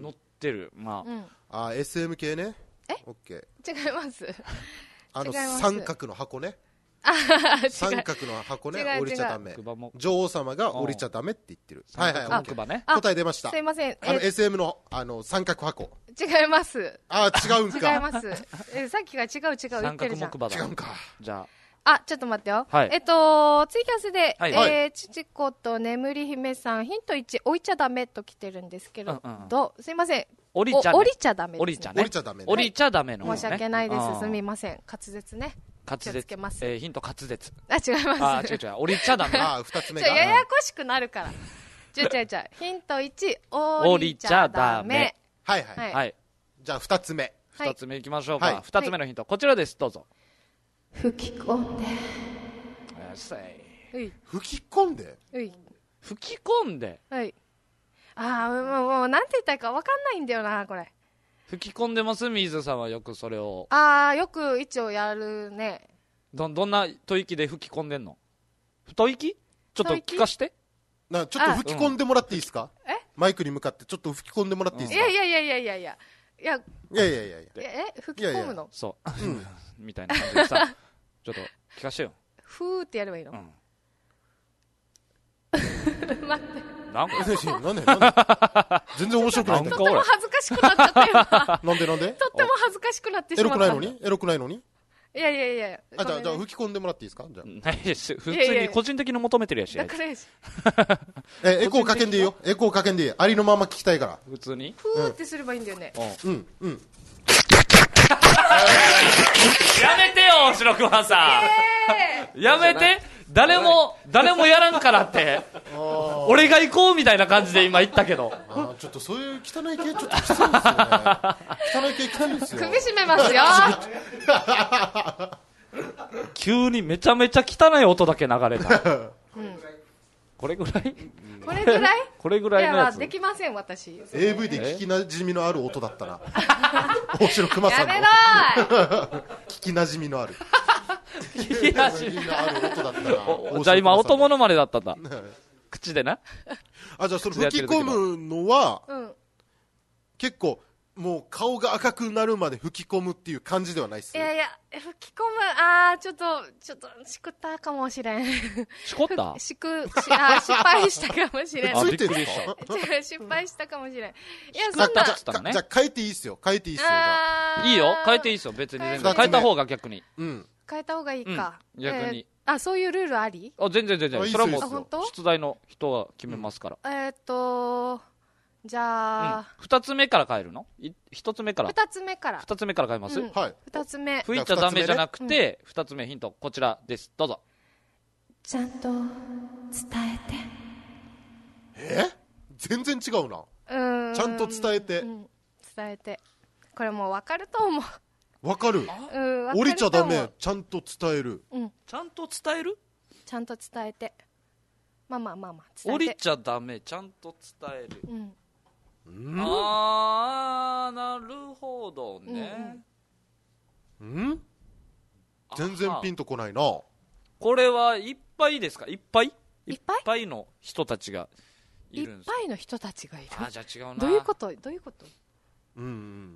乗ってる、まあ、 うん、 あ エスエム 系ね。 え、 オッケー、違います。 あの三角の箱ね。三角の箱ね、降りちゃダメ。女王様が降りちゃダメって言ってる。はいはい、 木馬ね。 答え出ました。 すいません。 あの エスエム のあの三角箱。 違います。 あ、違うんか。 違います。え、さっきが違う違う言ってるじゃん。 三角木馬だ。 違うんか。 じゃあ。あ、ちょっと待ってよ。 はい、 えっと、ツイキャスで、 はい、 えー、ちちこと眠り姫さん、ヒントいち、置いちゃダメと来てるんですけど、うんうん、すいません。 降りちゃ、 ね、降りちゃダメです、ね。 降りちゃね。 降りちゃダメ、ね。 降りちゃダメの、ね。 申し訳ないです。すみません。滑舌ね。 滑舌。えー、ヒント滑舌。 あ、違います。 あ、違う違う。降りちゃダメ。 あ、二つ目が。 ややこしくなるから。違う違う違う。ヒントいち、降りちゃダメ。 はいはい。 はい。 じゃあ二つ目。 二つ目いきましょうか。二つ目のヒント、こちらです。どうぞ。 吹き込んで。 吹き込んで。 吹き込んで。 はい。ああ、もう、もう、なんて言ったらいいかわかんないんだよな、これ。 吹き込んでます、水さんはよくそれを。 ああ、よく一応やるね。 ど、どんな吐息で吹き込んでんの？太息？ちょっと聞かして。 な、ちょっと吹き込んでもらっていいですか？ え？ マイクに向かってちょっと吹き込んでもらっていいですか？ いやいやいやいやいやいや。いや、 いやいやいやいや。 え、吹き込むの？ そう。みたいな感じでさ、ちょっと聞かしてよ。 ふーってやればいいの？待って。 なんかなんでなんで全然面白くないんだよ。とっても恥ずかしくなっちゃったよ。なんでなんで？ とっても恥ずかしくなってしまった。 エロくないのに？エロくないのに？ いやいやいや。 あ、じゃあじゃあ吹き込んでもらっていいですか？じゃあ。 ないです。普通に個人的に求めてるやし。 だからやし。 え、エコーかけんでいいよ。エコーかけんでいい。ありのまま聞きたいから。 普通に？ ふーってすればいいんだよね。 うんうん。 やめてよ、白熊さん。やめて。誰も、誰もやらんからって。俺が行こうみたいな感じで今言ったけど。 あ、ちょっとそういう汚い系ちょっときついですよね。汚い系きついですよ。 首絞めますよ。 急にめちゃめちゃ汚い音だけ流れた。うん、これぐらい？ これぐらい？ これぐらいのやつ。 いや、できません、私。 エーブイ で聞きなじみのある音だったな。大城熊さんの。 やめろーい聞きなじみのある。 聞きなじみのある音だったな。 じゃあ今音モノマネだったんだ。口でな。 あ、じゃあその吹き込むのは、結構、もう顔が赤くなるまで吹き込むっていう感じではないっすね。 いやいや、吹き込む、あー、ちょっと、ちょっと、しくったかもしれん。 しこったしく、し、あ、失敗したかもしれん。 ついてる失敗したかもしれん。いや、そんな。 じゃあ変えていいっすよ。変えていいっすよ。 いいよ。変えていいっすよ。別に全然。変えた方が逆に。 うん。 変えた方がいいか。 逆に。 あ、そういうルールあり？ あ、全然全然。それはもう、出題の人が決めますから。 えっと、じゃあ、 二つ目から変えるの？一つ目から。 二つ目から。 二つ目から変えます？ はい。 二つ目。 吹いちゃダメじゃなくて、二つ目ヒント、こちらです。どうぞ。 ちゃんと伝えて。え？全然違うな。うん。ちゃんと伝えて。 伝えて。これもう分かると思う。 わかる。 うん。 降りちゃダメ。ちゃんと伝える。 うん。 ちゃんと伝える？ ちゃんと伝えて。まあまあまあまあ。 降りちゃダメ。ちゃんと伝える。 うん。 あー、なるほどね。 うん？全然ピンとこないな。 これは一ぱいですか？いっぱいいっぱいいっぱいの人たちがいるんですか？ いっぱいの人たちがいる。 あ、じゃあ違うな。 どういうことどういうことうん、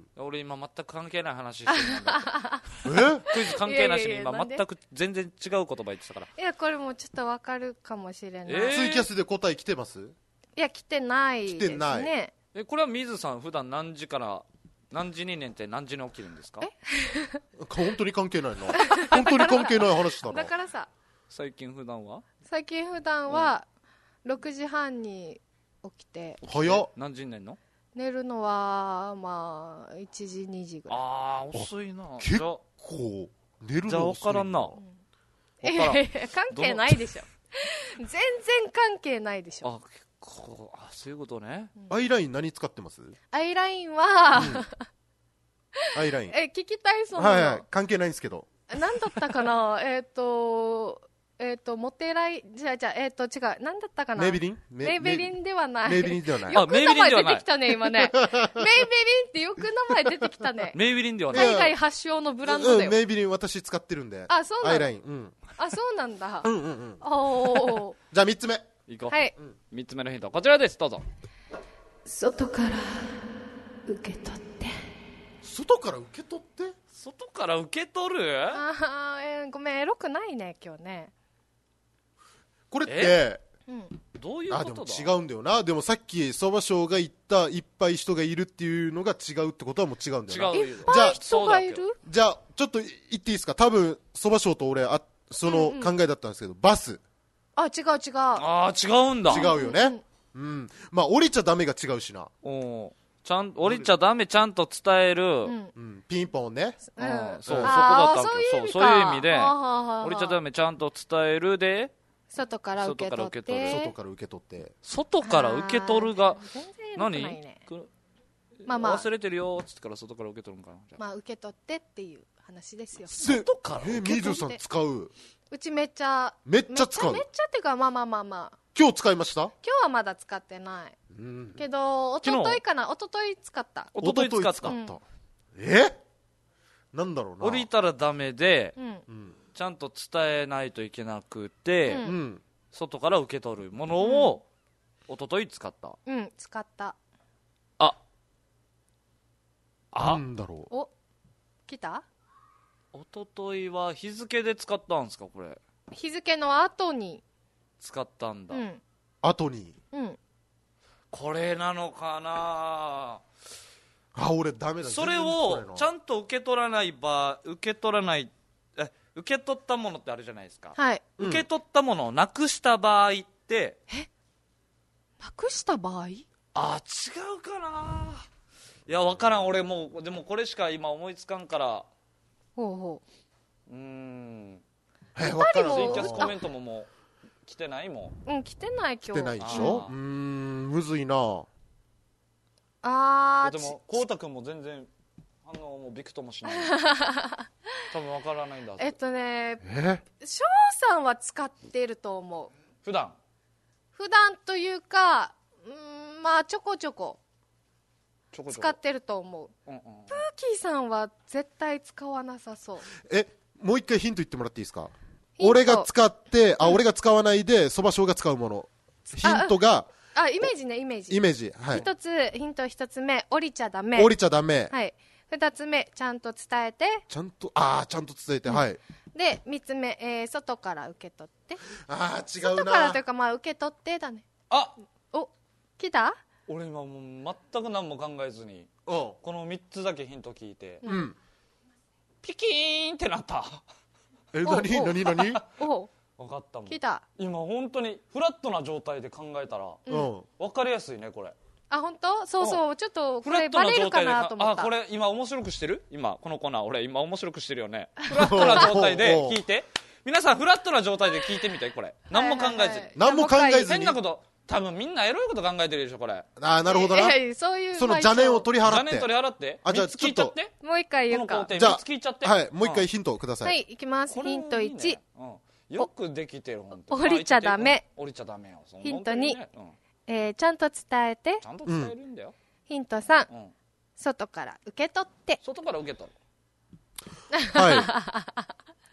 うん、俺今全く関係ない話してるんだえクイズ関係なしに今全く全然違う言葉言ってたから。 いやこれもちょっとわかるかもしれない、えー、ツイキャスで答え来てます？ いや来てないですね。来てない。 えこれは水さん普段何時から何時に寝て何時に起きるんですか？ え本当に関係ないな本当に関係ない話だな。 だからさ最近普段は最近普段はろくじはんに起きて、 早っ。 何時に寝るの？ 寝るのはまあいちじにじぐらい。 ああ遅いな。 結構寝るの遅いな。 じゃあ分からんな、うん、 分からん関係ないでしょ全然関係ないでしょ。 あ結構あそういうことね、 うん、アイライン何使ってます？ アイラインは、うん、 アイラインえ聞きたいその、 はいはい、関係ないんですけど何だったかなえっとえっ、ー、とモテライじゃあじゃあえっ、ー、と違う何だったかな。 メイベリンメイベリンではない。 メイベリンではない。 よく名前出てきたね今ねメイベリンってよく名前出てきたね。 メイベリンではない。 海外発祥のブランドだよ、 うん、メイベリン私使ってるんで。 あそうなんだ。 アイライン、うん、 あそうなんだ。 うんうんうんおじゃあみっつめいこう。 はい、 うん、みっつめのヒントこちらです。どうぞ。 外から受け取って。 外から受け取って外から受け取る。 あ、えー、ごめんエロくないね今日ね。 これって、 うん、 どういうことだ。 あでも違うんだよな。でもさっき相場省が言ったいっぱい人がいるっていうのが違うってことはもう違うんだよな。 違う。 いっぱい人がいる。 じゃあちょっと言っていいですか。多分相場省と俺あその考えだったんですけど、うんうん、バス。 あ違う違う。 あ違うんだ。 違うよね、うん、うん、まあ降りちゃダメが違うしな。 おちゃん降りちゃダメちゃんと伝える、 うんうん、ピンポンね、 うん、そう、うん、そこだったわけ。そうそういう意味で降りちゃダメちゃんと伝えるで外から受け取って外から受け取って外から受け取るが何、 ね、まあまあ忘れてるよっつってから外から受け取るのかな。 まあ受け取ってっていう話ですよ。 外から受け取って。え水野さん使う？ うちめっちゃめっちゃ使う。 めっちゃっていうかまあまあまあまあ今日使いました？ 今日はまだ使ってない、うん、けど一昨日かな。一昨日使った。 一昨日使った、うん、 えなんだろうな。 降りたらダメで、 うんうんちゃんと伝えないといけなくて、 うん、 外から受け取るものを、うん、一昨日使った。 うん使った。 ああなんだろう。お来た。 一昨日は日付で使ったんですか。これ日付の後に使ったんだ、 うん、 後に、 うん、 これなのかなあ。俺ダメだ。 それをちゃんと受け取らない場受け取らないえ受け取ったものってあるじゃないですか、 はい、 受け取ったものをなくした場合って、 うん、えなくした場合。 あ違うかな。いや分からん俺もう。でもこれしか今思いつかんから。 ほうほううーんえ分からん。 ツイキャスコメントももう来てないもん。うん来てない今日。 来てないでしょ。うーんむずいな。 あーでもこうたくんも全然反応もびくともしない多分わからないんだ。 えっとねえ翔さんは使ってると思う。 普段普段というかうんまあちょこちょこちょこちょこ使ってると思う、うんうん、プーキーさんは絶対使わなさそう。 えもう一回ヒント言ってもらっていいですか。俺が使ってあ、うん、俺が使わないでそばしょうが使うものヒントがあイメージねイメージイメージ、はい、 一つヒント一つ目降りちゃダメ。 降りちゃダメ。 はい二つ目ちゃんと伝えて。 ちゃんとああちゃんと伝えて、うん、はい。 で三つ目、えー、外から受け取って。 ああ違うな。 外からというかまあ受け取ってだね。 あお来た。 俺今もう全く何も考えずにこのみっつだけヒント聞いて、 うん、 ピキーンってなった。 え何何何お分かったもん。 来た。 今本当にフラットな状態で考えたら、うん、分かりやすいねこれ。 あ本当そうそうちょっとこれバレるかなと思った。 あこれ今面白くしてる今このコーナー俺今面白くしてるよねフラットな状態で聞いて皆さんフラットな状態で聞いてみてこれ何も考えずに、はいはいはい、 何も考えずに変なこと多分みんなエロいこと考えてるでしょこれ。 ああなるほどな。 そういうその邪念を取り払って邪念取り払ってあじゃあちょっともう一回言うか。 じゃあ聞いちゃってはいもう一回ヒントください。 はいいきます。ヒントいち、 うん、よくできてる本当に。 降りちゃダメ。 降りちゃダメよ。 ヒントに、ねうんえー、ちゃんと伝えて。 ちゃんと伝えるんだよ、うん、 ヒントさん、 うん、 外から受け取って。 外から受け取るはい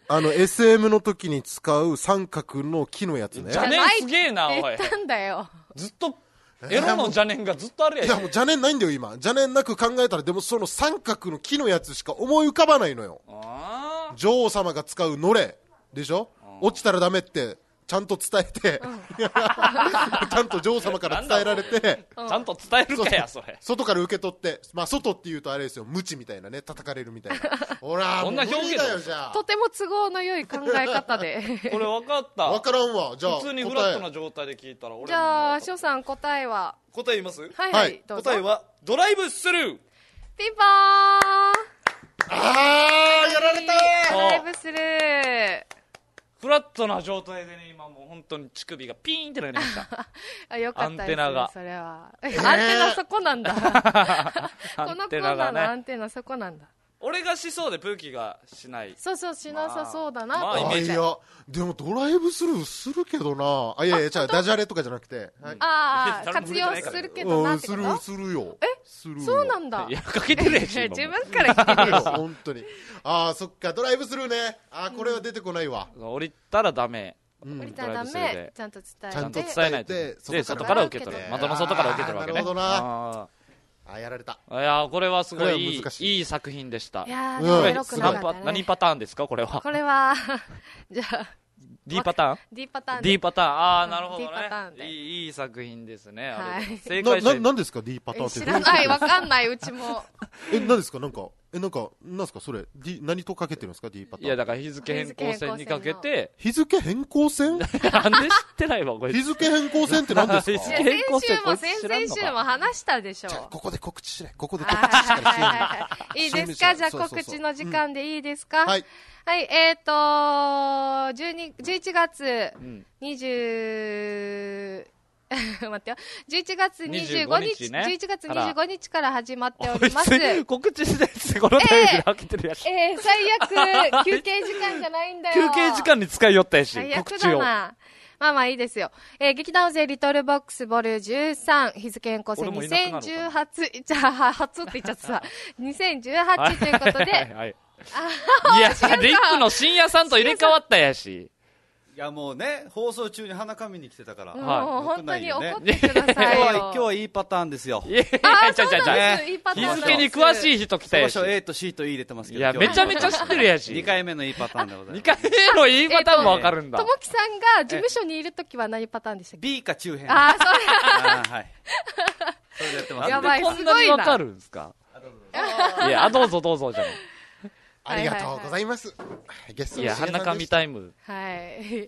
あの エスエム の時に使う三角の木のやつね。 邪念すげえな、おい。 言ったんだよ。 ずっとエロの邪念がずっとあるやん。 いやもう邪念ないんだよ今。邪念なく考えたら、でもその三角の木のやつしか思い浮かばないのよ。あ女王様が使うのれでしょ。落ちたらダメってちゃんと伝えて、うん、ちゃんと女王様から伝えられて、 ちゃんと伝えるかやそれ。 外から受け取って、まあ外っていうとあれですよ、無知みたいなね、叩かれるみたいな。ほら、 こんな表現だよじゃあ。とても都合の良い考え方で。 これ分かった。 分からんわ。じゃあ普通にフラットな状態で聞いたら俺も。 じゃあ翔さん答えは。 答え言います？ はいはい。どうぞ。 答えはドライブスルー。 ピンポーン。あーやられた。 ドライブスルー。 フラットな状態でね、今もう本当に乳首がピーンってなりました。 あ、よかったです。 アンテナが。 それは。アンテナそこなんだ。このコーナーのアンテナそこなんだ。 俺がしそうでプーキーがしない。 そうそう、しなさそうだなと思って。まあ、いや、でもドライブスルーするけどな。あ、いやいや、じゃあダジャレとかじゃなくて。 はい、ああ、活用するけどなってこと。 する、するよ。 えするそうなんだ。 いや、かけてるやし。 自分から言ってるよ。 本当に。ああ、そっか、ドライブスルーね。ああ、これは出てこないわ。 降りたらダメ。 降りたらダメ。ちゃんと伝えて。 ちゃんと伝えないと。で、外から受け取る。窓の外から受け取るわけね。 なるほどな。あ、やられた。 いやこれはすごいいい、いい作品でした。 いやー、 何パターンですかこれは。 これは、じゃあ。 D パターン ?D パターン。 D パターン。ああ、なるほどね。いい、いい作品ですね。 はい。 正解者。何ですか D パターンって。 知らない、わかんない、うちも。 え、何ですかなんか、え、なんか、なんですかそれ、D、何とかけてるんですか D パターン。 いや、だから日付変更線にかけて。 日付変更線なんで知ってないわ、これ。 日付変更線って何ですか日付変更線先週も先々週も話したでしょ。 じゃあ、ここで告知しない。ここで告知しかいいですかじゃあ告知の時間でいいですかはい。 はい、えっ、ー、と、じゅうに、じゅういちがつにじゅう、待ってよ。じゅういちがつにじゅうごにち、じゅういちがつにじゅうごにちから始まっております。 告知したやつこのタイミングで開けてるやつ。 えー、最悪、休憩時間じゃないんだよ。 休憩時間に使いよったやし、 最悪だな。まあまあいいですよ。えー、劇団勢リトルボックスボリューじゅうさん、日付変更線にせんじゅうはち、じゃあ、初って言っちゃってさ、にせんじゅうはちということで、はいはいいや、リックの深夜さんと入れ替わったやし。 いやもうね、放送中に鼻かみに来てたから。 もう本当に怒ってくださいよ。 今日はいいパターンですよ。 いやいや、ちゃちゃちゃ。日付に詳しい人来たやし。 場所 A と C と E 入れてますけど。 いや、めちゃめちゃ知ってるやし。 にかいめのいいパターンでございます。 にかいめのいいパターンもわかるんだ。 ともきさんが事務所にいるときは何パターンでしたっけ ?B か中編。 あ、そうはい。それでやってます。 やばい、 こんなにわかるんですかいや、どうぞどうぞじゃない。 ありがとうございます。ゲストのいや、鼻かみタイム。 はい。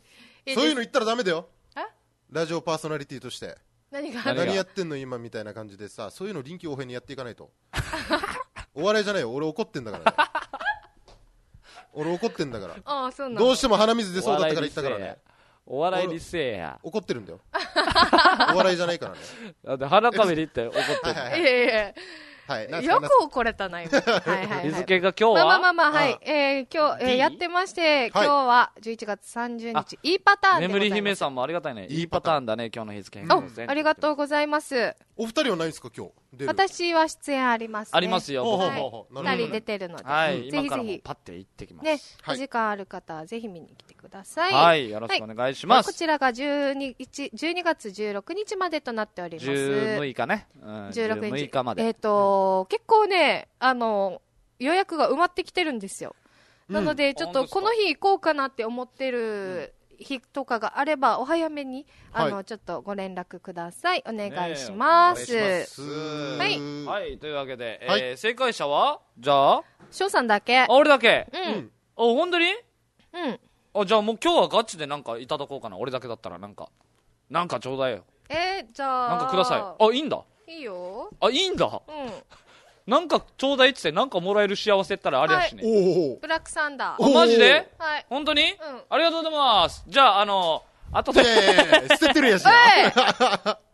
そういうの言ったらダメだよ。ラジオパーソナリティとして。 何が何やってんの今みたいな感じでさ、そういうの臨機応変にやっていかないと。お笑いじゃないよ。俺怒ってんだからね。俺怒ってんだから。 ああ、そうなんだ。 どうしても鼻水出そうだったから言ったからね。 お笑いにせえや。 怒ってるんだよ。お笑いじゃないからね。 だって鼻かみにって怒ってる。 いやいやはい、 よく怒れたな、今。はいはい。 日付が今日はまあまあまあまあ、はい。えー、今日、えー、やってまして、今日はじゅういちがつさんじゅうにち、いいパターンでございます。 眠り姫さんもありがたいね。いいパターンだね、今日の日付変更線。 ありがとうございます。 お二人はないですか、今日。 私は出演あります。 ありますよ、 二人出てるので。 はい、今からもパッて行ってきます。 ね、お時間ある方はぜひ見に来てください。 はい、よろしくお願いします。 こちらがじゅうにがつじゅうろくにちまでとなっております。 じゅうむいかね。 じゅうろくにち。 じゅうむいかまで。 えっと、結構ね、あの、予約が埋まってきてるんですよ。なので、ちょっとこの日行こうかなって思ってる日とかがあれば、お早めに、あの、ちょっとご連絡ください。お願いします。 はい。 はい、というわけで、えー、正解者はじゃあ翔さんだけ。あ、 俺だけ。 うん。 あ、本当に？ うん。 あ、じゃあもう今日はガチでなんかいただこうかな。俺だけだったらなんか。なんかちょうだいよ。 えー、じゃあ。 なんかください。あ、いいんだ。 いいよ。 あ、いいんだ。 うん。 なんかちょうだいって言ってなんかもらえる幸せったらありゃしね。 おお。 ブラックサンダー。あ、マジで？ はい。 本当に？ うん。 ありがとうございます。じゃあ、あの、後で。 捨ててるやしな。 あ、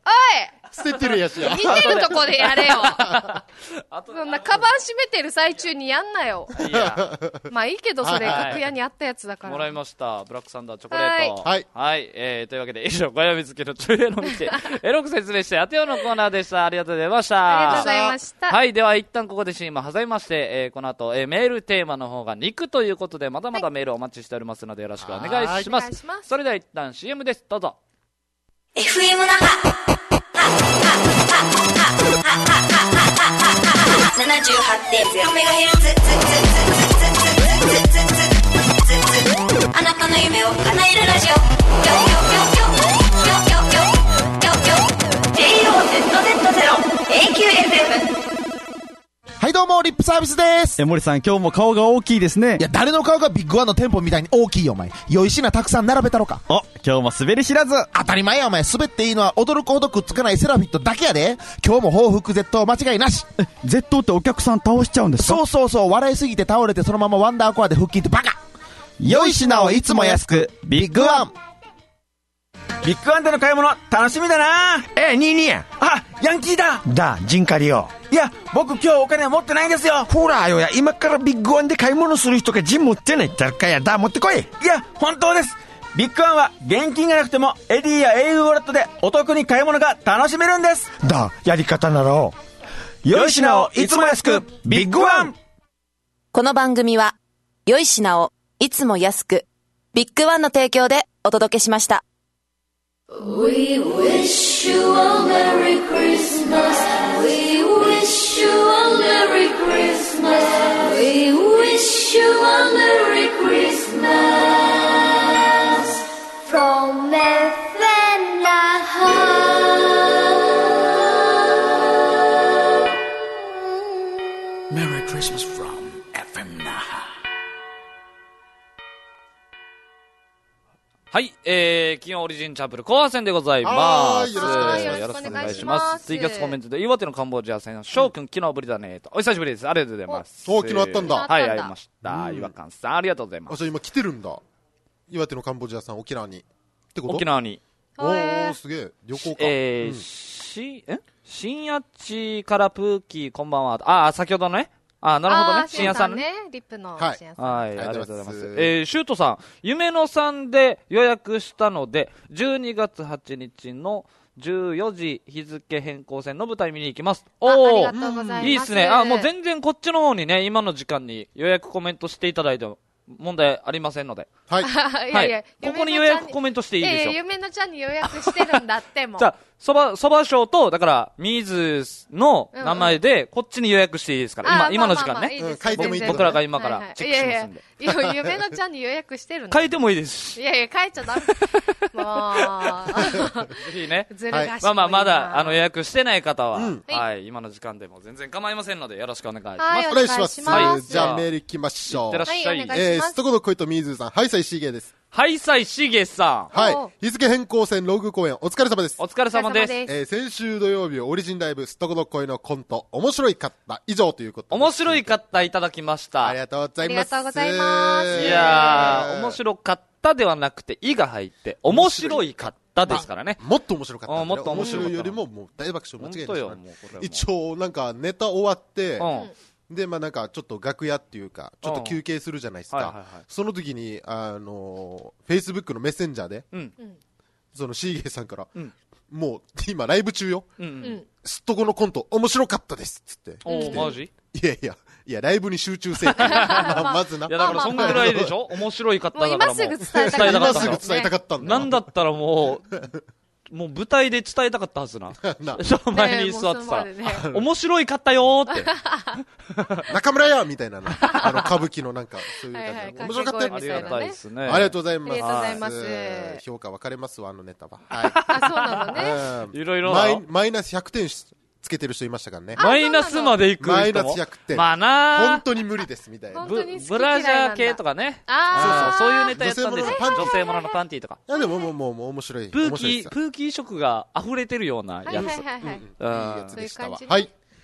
捨ててるやしや。 見てるとこでやれよ。そんなカバン閉めてる最中にやんなよ。 いや。 まあいいけど、それ楽屋にあったやつだから。 もらいました。ブラックサンダーチョコレート。 はい。 はい。えー、というわけで、以上、小屋水家のちょいエロ見て、エロく説明して、当てようのコーナーでした。ありがとうございました。 ありがとうございました。 はい。では、一旦ここで シーエム 挟みまして、えー、この後、えー、メールテーマの方が肉ということで、まだまだメールお待ちしておりますので、よろしくお願いします。それでは一旦 シーエム です。どうぞ。 エフエム 那覇ななじゅうはちてんゼロメガヘルツあなたの夢を叶えるラジオ ジェイオーゼットゼットゼロ エーキューエフエムはいどうも、リップサービスです。 え、森さん、今日も顔が大きいですね。 いや、誰の顔がビッグワンの店舗みたいに大きいよ、お前。良い品たくさん並べたろか。 お、今日も滑り知らず。 当たり前や、お前。滑っていいのは驚くほどくっつかないセラフィットだけやで。今日も報復絶倒間違いなし。 え、絶倒ってお客さん倒しちゃうんですか？ そうそうそう、笑いすぎて倒れてそのままワンダーコアで腹筋ってバカ。 良い品をいつも安く、ビッグワン。ビッグワンでの買い物、楽しみだな。 え、ニーニーや。 あ、ヤンキーだ。 だ、ジンカリよ。 いや、僕今日お金持ってないんですよ。 ほらよや、今からビッグワンで買い物する人がジン持ってない。誰かやだ、持ってこい。 いや、本当です。ビッグワンは現金がなくてもエディや エーユー ウォレットでお得に買い物が楽しめるんです。 だ、やり方なら。 良い品をいつも安く、ビッグワン。 この番組は、良い品をいつも安く、ビッグワンの提供でお届けしました。 We wish you a Merry Christmas. We wish you a Merry Christmas. We wish you a Merry Christmas. From F M Naha. Merry Christmas from F M Naha. はい、えー、金曜オリジンチャンプル後半戦でございます。よろしくお願いします。追加コメントで岩手のカンボジア戦、翔くん昨日ぶりだねと。お久しぶりです。ありがとうございます。 お、昨日あったんだ。 はい、会いました。岩館さん、ありがとうございます。 あ、じゃあ今来てるんだ。岩手のカンボジアさん、沖縄に。ってこと？ 沖縄に。 おー、すげえ。旅行か。 えー、し、え新八地からプーキー、こんばんは。あ、先ほどのね。あ、なるほどね。深夜さんね。 リップの深夜さん。はい。はい、ありがとうございます。えー、シュートさん、夢のさんで予約したので、じゅうにがつはちにちのじゅうよじ日付変更線の舞台見に行きます。 おー。ありがとうございます。 いいっすね。あ、もう全然こっちの方にね、今の時間に予約コメントしていただいても問題ありませんので。 はい。 いやいや、 ここに予約コメントしていいですよ。 ええ、夢のちゃんに予約してるんだっても。 じゃあ、そば、そば賞と、だから、ミーズの名前で、こっちに予約していいですから。今、今の時間ね。 書いてもいい。 僕らが今からチェックしますんで。 いやいや、夢のちゃんに予約してるんだ。書いてもいいですし。 いやいや、書いちゃダメ。もう。 ぜひね。 ずる賢い。 まあまあ、まだ、あの、予約してない方は、はい、今の時間でも全然構いませんので、よろしくお願いします。 お願いします。はい。じゃあ、メール行きましょう。 いってらっしゃい。 えー、すとこどこいとミーズーさん、はいさいしげです。 はいさいしげさん。はい。日付変更線ログ公演、お疲れ様です。 お疲れ様です。 えー、先週土曜日、オリジンライブ、すっとこどっこいのコント、面白いかった、以上ということで。 面白いかったいただきました。 ありがとうございます。 ありがとうございます。 いやー、面白かったではなくて、いが入って、面白いかったですからね。 もっと面白かった。 もっと面白い。 面白いよりも、もう大爆笑間違いない。一応、なんか、ネタ終わって、で、まあなんかちょっと楽屋っていうか、ちょっと休憩するじゃないですか。その時に、あの、Facebook のメッセンジャーで、うん、そのシーゲーさんから、うん、もう今ライブ中よ。うんうん、すっとこのコント面白かったですっつって。 おマジ？ いやいや、いや、ライブに集中せえって。まずな。 いや、だからそんぐらいでしょ面白いかっただからもう。 今すぐ伝えたかった。 今すぐ伝えたかったんだ。 なんだったらもう、もう舞台で伝えたかったはずな。前に座ってたら、面白いかったよーって。 中村屋みたいなの。あの、歌舞伎のなんか、そういう感じ。面白かったよ。 ありがたいですね。 ありがとうございます。 ありがとうございます。 評価分かれますわ、あのネタは。 はい。あ、そうなのね。 いろいろマイナスひゃくてんつけてる人いましたからね。 マイナスまで行く人もマイナスひゃくてん。 まあな本当に無理ですみたいな。 ブラジャー系とかね。ああ、そうそう、そういうネタやったんですよ。女性もののパンティーとか。 いやでももうもうもう面白い。 プーキー、プーキー色が溢れてるようなやつ。 はいはいはい。 いいやつでしたわ。はい。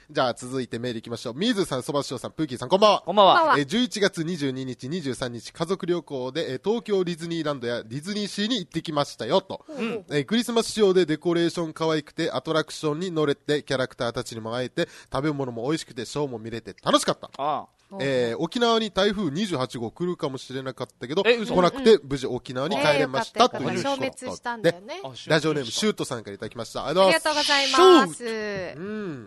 じゃあ続いてメールいきましょう。みずさん、そばしおさん、プーキーさん、こんばんは。 こんばんは。 えー、じゅういちがつにじゅうににち、にじゅうさんにち、家族旅行で、えー、東京ディズニーランドやディズニーシーに行ってきましたよと、うんえー、クリスマス仕様でデコレーション可愛くてアトラクションに乗れてキャラクターたちにも会えて食べ物も美味しくてショーも見れて楽しかった。ああえー、沖縄に台風にじゅうはちごう来るかもしれなかったけど来なくて無事沖縄に帰れました、うん、という消滅したんだよね。 ラジオネームシュートさんからいただきました。ありがとうございます。 うん、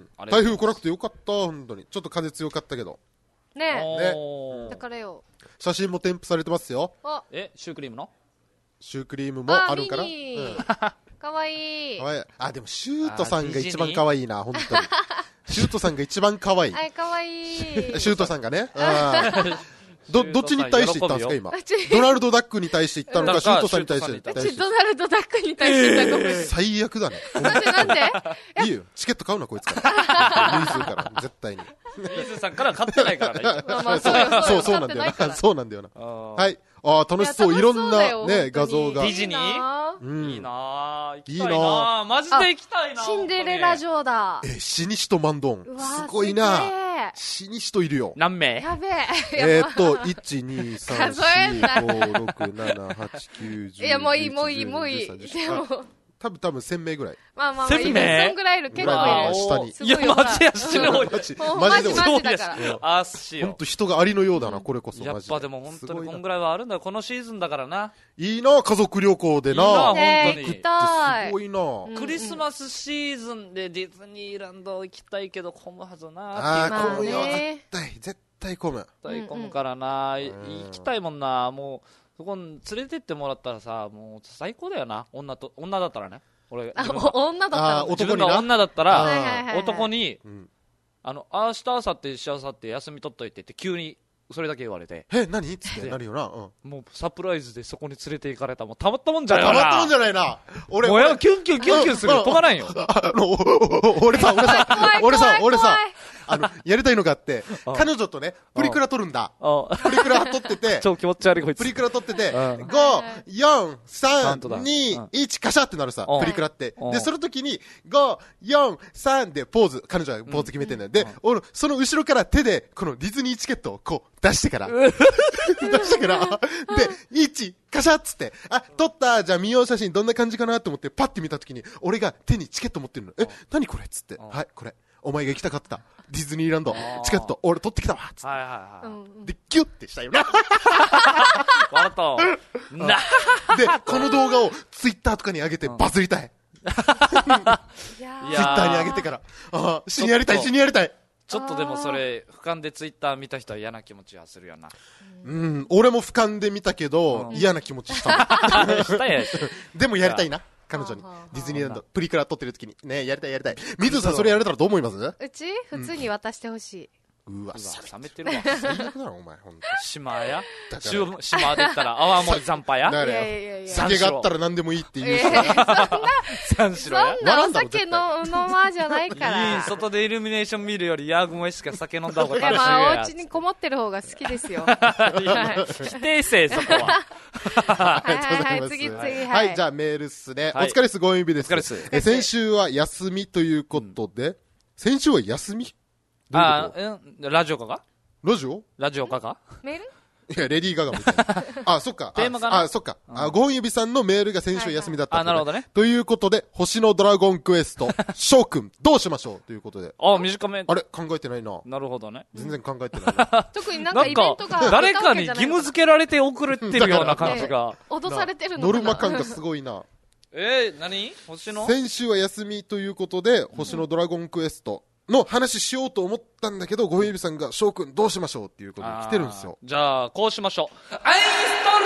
台風来なくてよかった。本当にちょっと風強かったけどねねだからよ写真も添付されてますよ。 えシュークリームのシュークリームもあるんかな。 かわいい。 あでもシュートさんが一番かわいいな本当にシュートさんが一番可愛い。 はい、可愛い。 シュートさんがね。ど、どっちに対して言ったんですか今。ドナルドダックに対して言ったのか、シュートさんに対して言ったのか。 うちドナルドダックに対して言ったかも。 最悪だね。 なんでなんでいいよ。チケット買うな、こいつから。ユーズから、絶対に。 ユーズさんから買ってないからね。 そう、そうなんだよな。そうなんだよな。はい。ああ、楽しそう。いろんなね、画像が。 ディズニーいいなぁ。行きたいなぁ。マジで行きたいなぁ。 シンデレラ城だ。 え、シニシとマンドン。すごいなぁ。死に人いるよ。 何名？ やべえ。えーっと、いち、に、さん、よん、ご、ろく、なな、はち、きゅう、じゅう。 いや、もういい、もういい、もういい。でも。 多分多分せんめいぐらい。 まあまあまあ、いいね。そんぐらいいる。結構いる。 下に。 いや、マジやしの。 マジでマジだから。 あっしよ。 ほんと人がありのようだな、これこそ。 やっぱでも本当にこんぐらいはあるんだよ。このシーズンだからな。 いいな、家族旅行でな。 いいな、本当に。 すごいな。 クリスマスシーズンでディズニーランド行きたいけど混むはずな。 ああ、混むよ。絶対、絶対混む。 絶対混むからな。行きたいもんな。もう、そこに連れてってもらったらさ、もう最高だよな。女と、女だったらね。俺女だったら自分が女だったら男にあの明日明後日しあさって休み取っといてって急にそれだけ言われてえ何っつってなるよなもうサプライズでそこに連れて行かれたもうたまったもんじゃないなたまったもんじゃないな俺もうキュンキュンキュンキュンする止まらんよ俺さ俺さ俺さ俺さあの、やりたいのがあって、彼女とね、プリクラ撮るんだ。プリクラ撮ってて、 超気持ち悪いこいつ。 プリクラ撮ってて、ご、よん、さん、に、いち、カシャってなるさ、プリクラって。で、その時に、ご、よん、さんでポーズ、彼女はポーズ決めてんだよ。で、俺、その後ろから手で、このディズニーチケットをこう、出してから。出してから、で、いち、カシャっつって、あ、撮った、じゃあ見よう写真どんな感じかなと思って、パッて見た時に、俺が手にチケット持ってるの。え、何これっつって。はい、これ。お前が行きたかったディズニーランドチケット俺取ってきたわっつって、はいはいはい、でギュッてしたよね笑ったなでこの動画をツイッターとかに上げてバズりたい、うん、ツイッターに上げてからあ死にやりたい死にやりたいちょっとでもそれ俯瞰でツイッター見た人は嫌な気持ちはするよな。 うん、俺も俯瞰で見たけど、うん、嫌な気持ちしたしたやでもやりたいな彼女にディズニーランドプリクラ撮ってる時にねやりたいやりたい。水さんそれやれたらどう思います？ うち普通に渡してほしい。 うわ冷めてるわ。 最悪だろお前本当。 島や島で言ったら泡盛残波や。 いやいやいや酒があったら何でもいいって言う人。そんなそんなお酒の飲まじゃないから。 いい外でイルミネーション見るよりヤーグモイしか酒飲んだ方が楽しいや。 まあお家にこもってる方が好きですよ。 否定せそこは。 はいはいはい次次はいじゃあメールっすね。お疲れっすご指です。お疲れっす。え先週は休みということで先週は休み？ ああ、ラジオかかラジオラジオかかメールいや、レディーガガみたいな。あ、そっか。 テーマかなあ、そっか。あ、ご本指さんのメールが先週休みだった。 あ、なるほどね。 ということで、星のドラゴンクエスト、翔くん、どうしましょうということで。 あ、短め。 あれ考えてないな。 なるほどね。 全然考えてないな。 特になんかイベントが。 誰かに義務付けられて遅れてるような感じが。 脅されてるのノルマ感がすごいな。 えー、何星の先週は休みということで、星のドラゴンクエスト。の話しようと思ったんだけど、ご指さんが翔くんどうしましょうっていうことで来てるんですよ。 じゃあこうしましょう。アインストール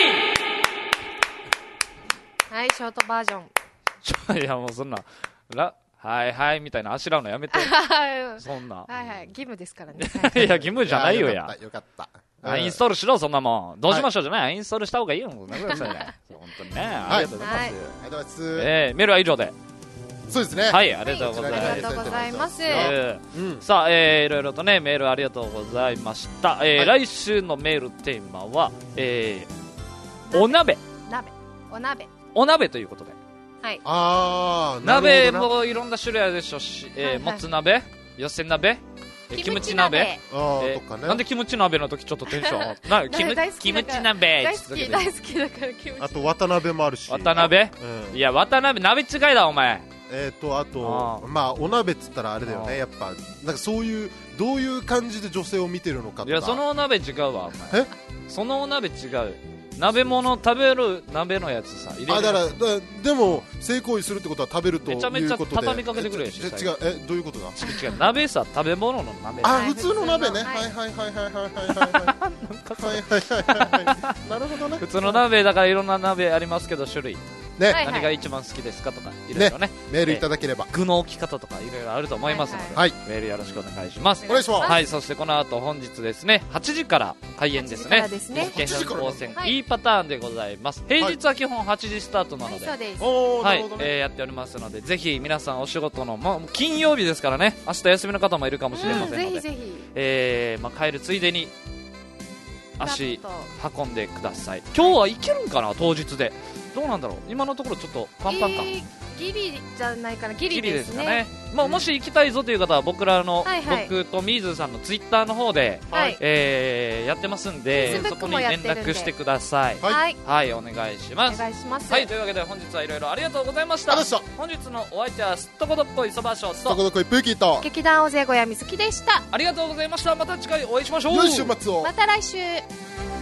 セイはいショートバージョン。いやもうそんなラはいはいみたいなあしらうのやめて。そんなはいはい義務ですからね。 いや義務じゃないよや。 よかった。 アインストールしろそんなもん。どうしましょうじゃない。アインストールした方がいいよ。ごめんなさいね。本当にね。ありがとうございます。ありがとうございます。 えーメールは以上で。 そうですね。 はい、ありがとうございます。 ありがとうございます。 えーうん、さあ、えー、いろいろとね、メールありがとうございました。えーはい、来週のメールテーマは、えー、お鍋。 鍋。お鍋。 お鍋ということで。 はい。 あー、 鍋もいろんな種類あるでしょうし、えーはいはい、もつ鍋、 寄せ鍋、キムチ鍋、 あとかね、 なんでキムチ鍋の時ちょっとテンションなキムキムチ鍋大好き大好きだからキムチ。 あと渡辺もあるし。 渡辺、うん、いや渡辺鍋違いだお前。 えーとあとあまあお鍋っつったらあれだよね、やっぱなんかそういうどういう感じで女性を見てるのかとか。 いやそのお鍋違うわお前。えそのお鍋違う。鍋物食べる鍋のやつさ入れる。あだからだでも性行為するってことは食べるということで。 めちゃめちゃ畳みかけてくれるし。 違うえどういうことだ。 違う鍋さ食べ物の鍋。 あ普通の鍋ね。はいはいはいはいはいはいはいはいなるほどね。 普通の鍋だからいろんな鍋ありますけど種類。ね、何が一番好きですかとかいろいろねメールいただければ具の置き方とかいろいろあると思いますので、はい、メールよろしくお願いします。 お願いします。 はい、そしてこの後本日ですねはちじから開演ですね。県北高専 E パターンでございます。平日は基本はちじスタートなので、はい、えー、やっておりますのでぜひ皆さんお仕事の、まあ、金曜日ですからね明日休みの方もいるかもしれませんので、うん、ぜひぜひ、えーまあ、帰るついでに足運んでください。今日は行けるんかな当日で。どうなんだろう今のところちょっとパンパンか、 えー、ギリじゃないかなギリですね。ギリですかね、 まあ、もし行きたいぞという方は僕らの、はいはい、僕とミーズさんのツイッターの方で、はい、えー、やってますんでそこに連絡してください。はい、はい、お願いします。 お願いします。 はい、というわけで本日はいろいろありがとうございました。本日のお相手はすっとこどっこいそばしょうとすっとこどっこいプーキーと劇団大勢小屋みずきでした。 ありがとうございました。また次回お会いしましょう。 良い週末を。 また来週。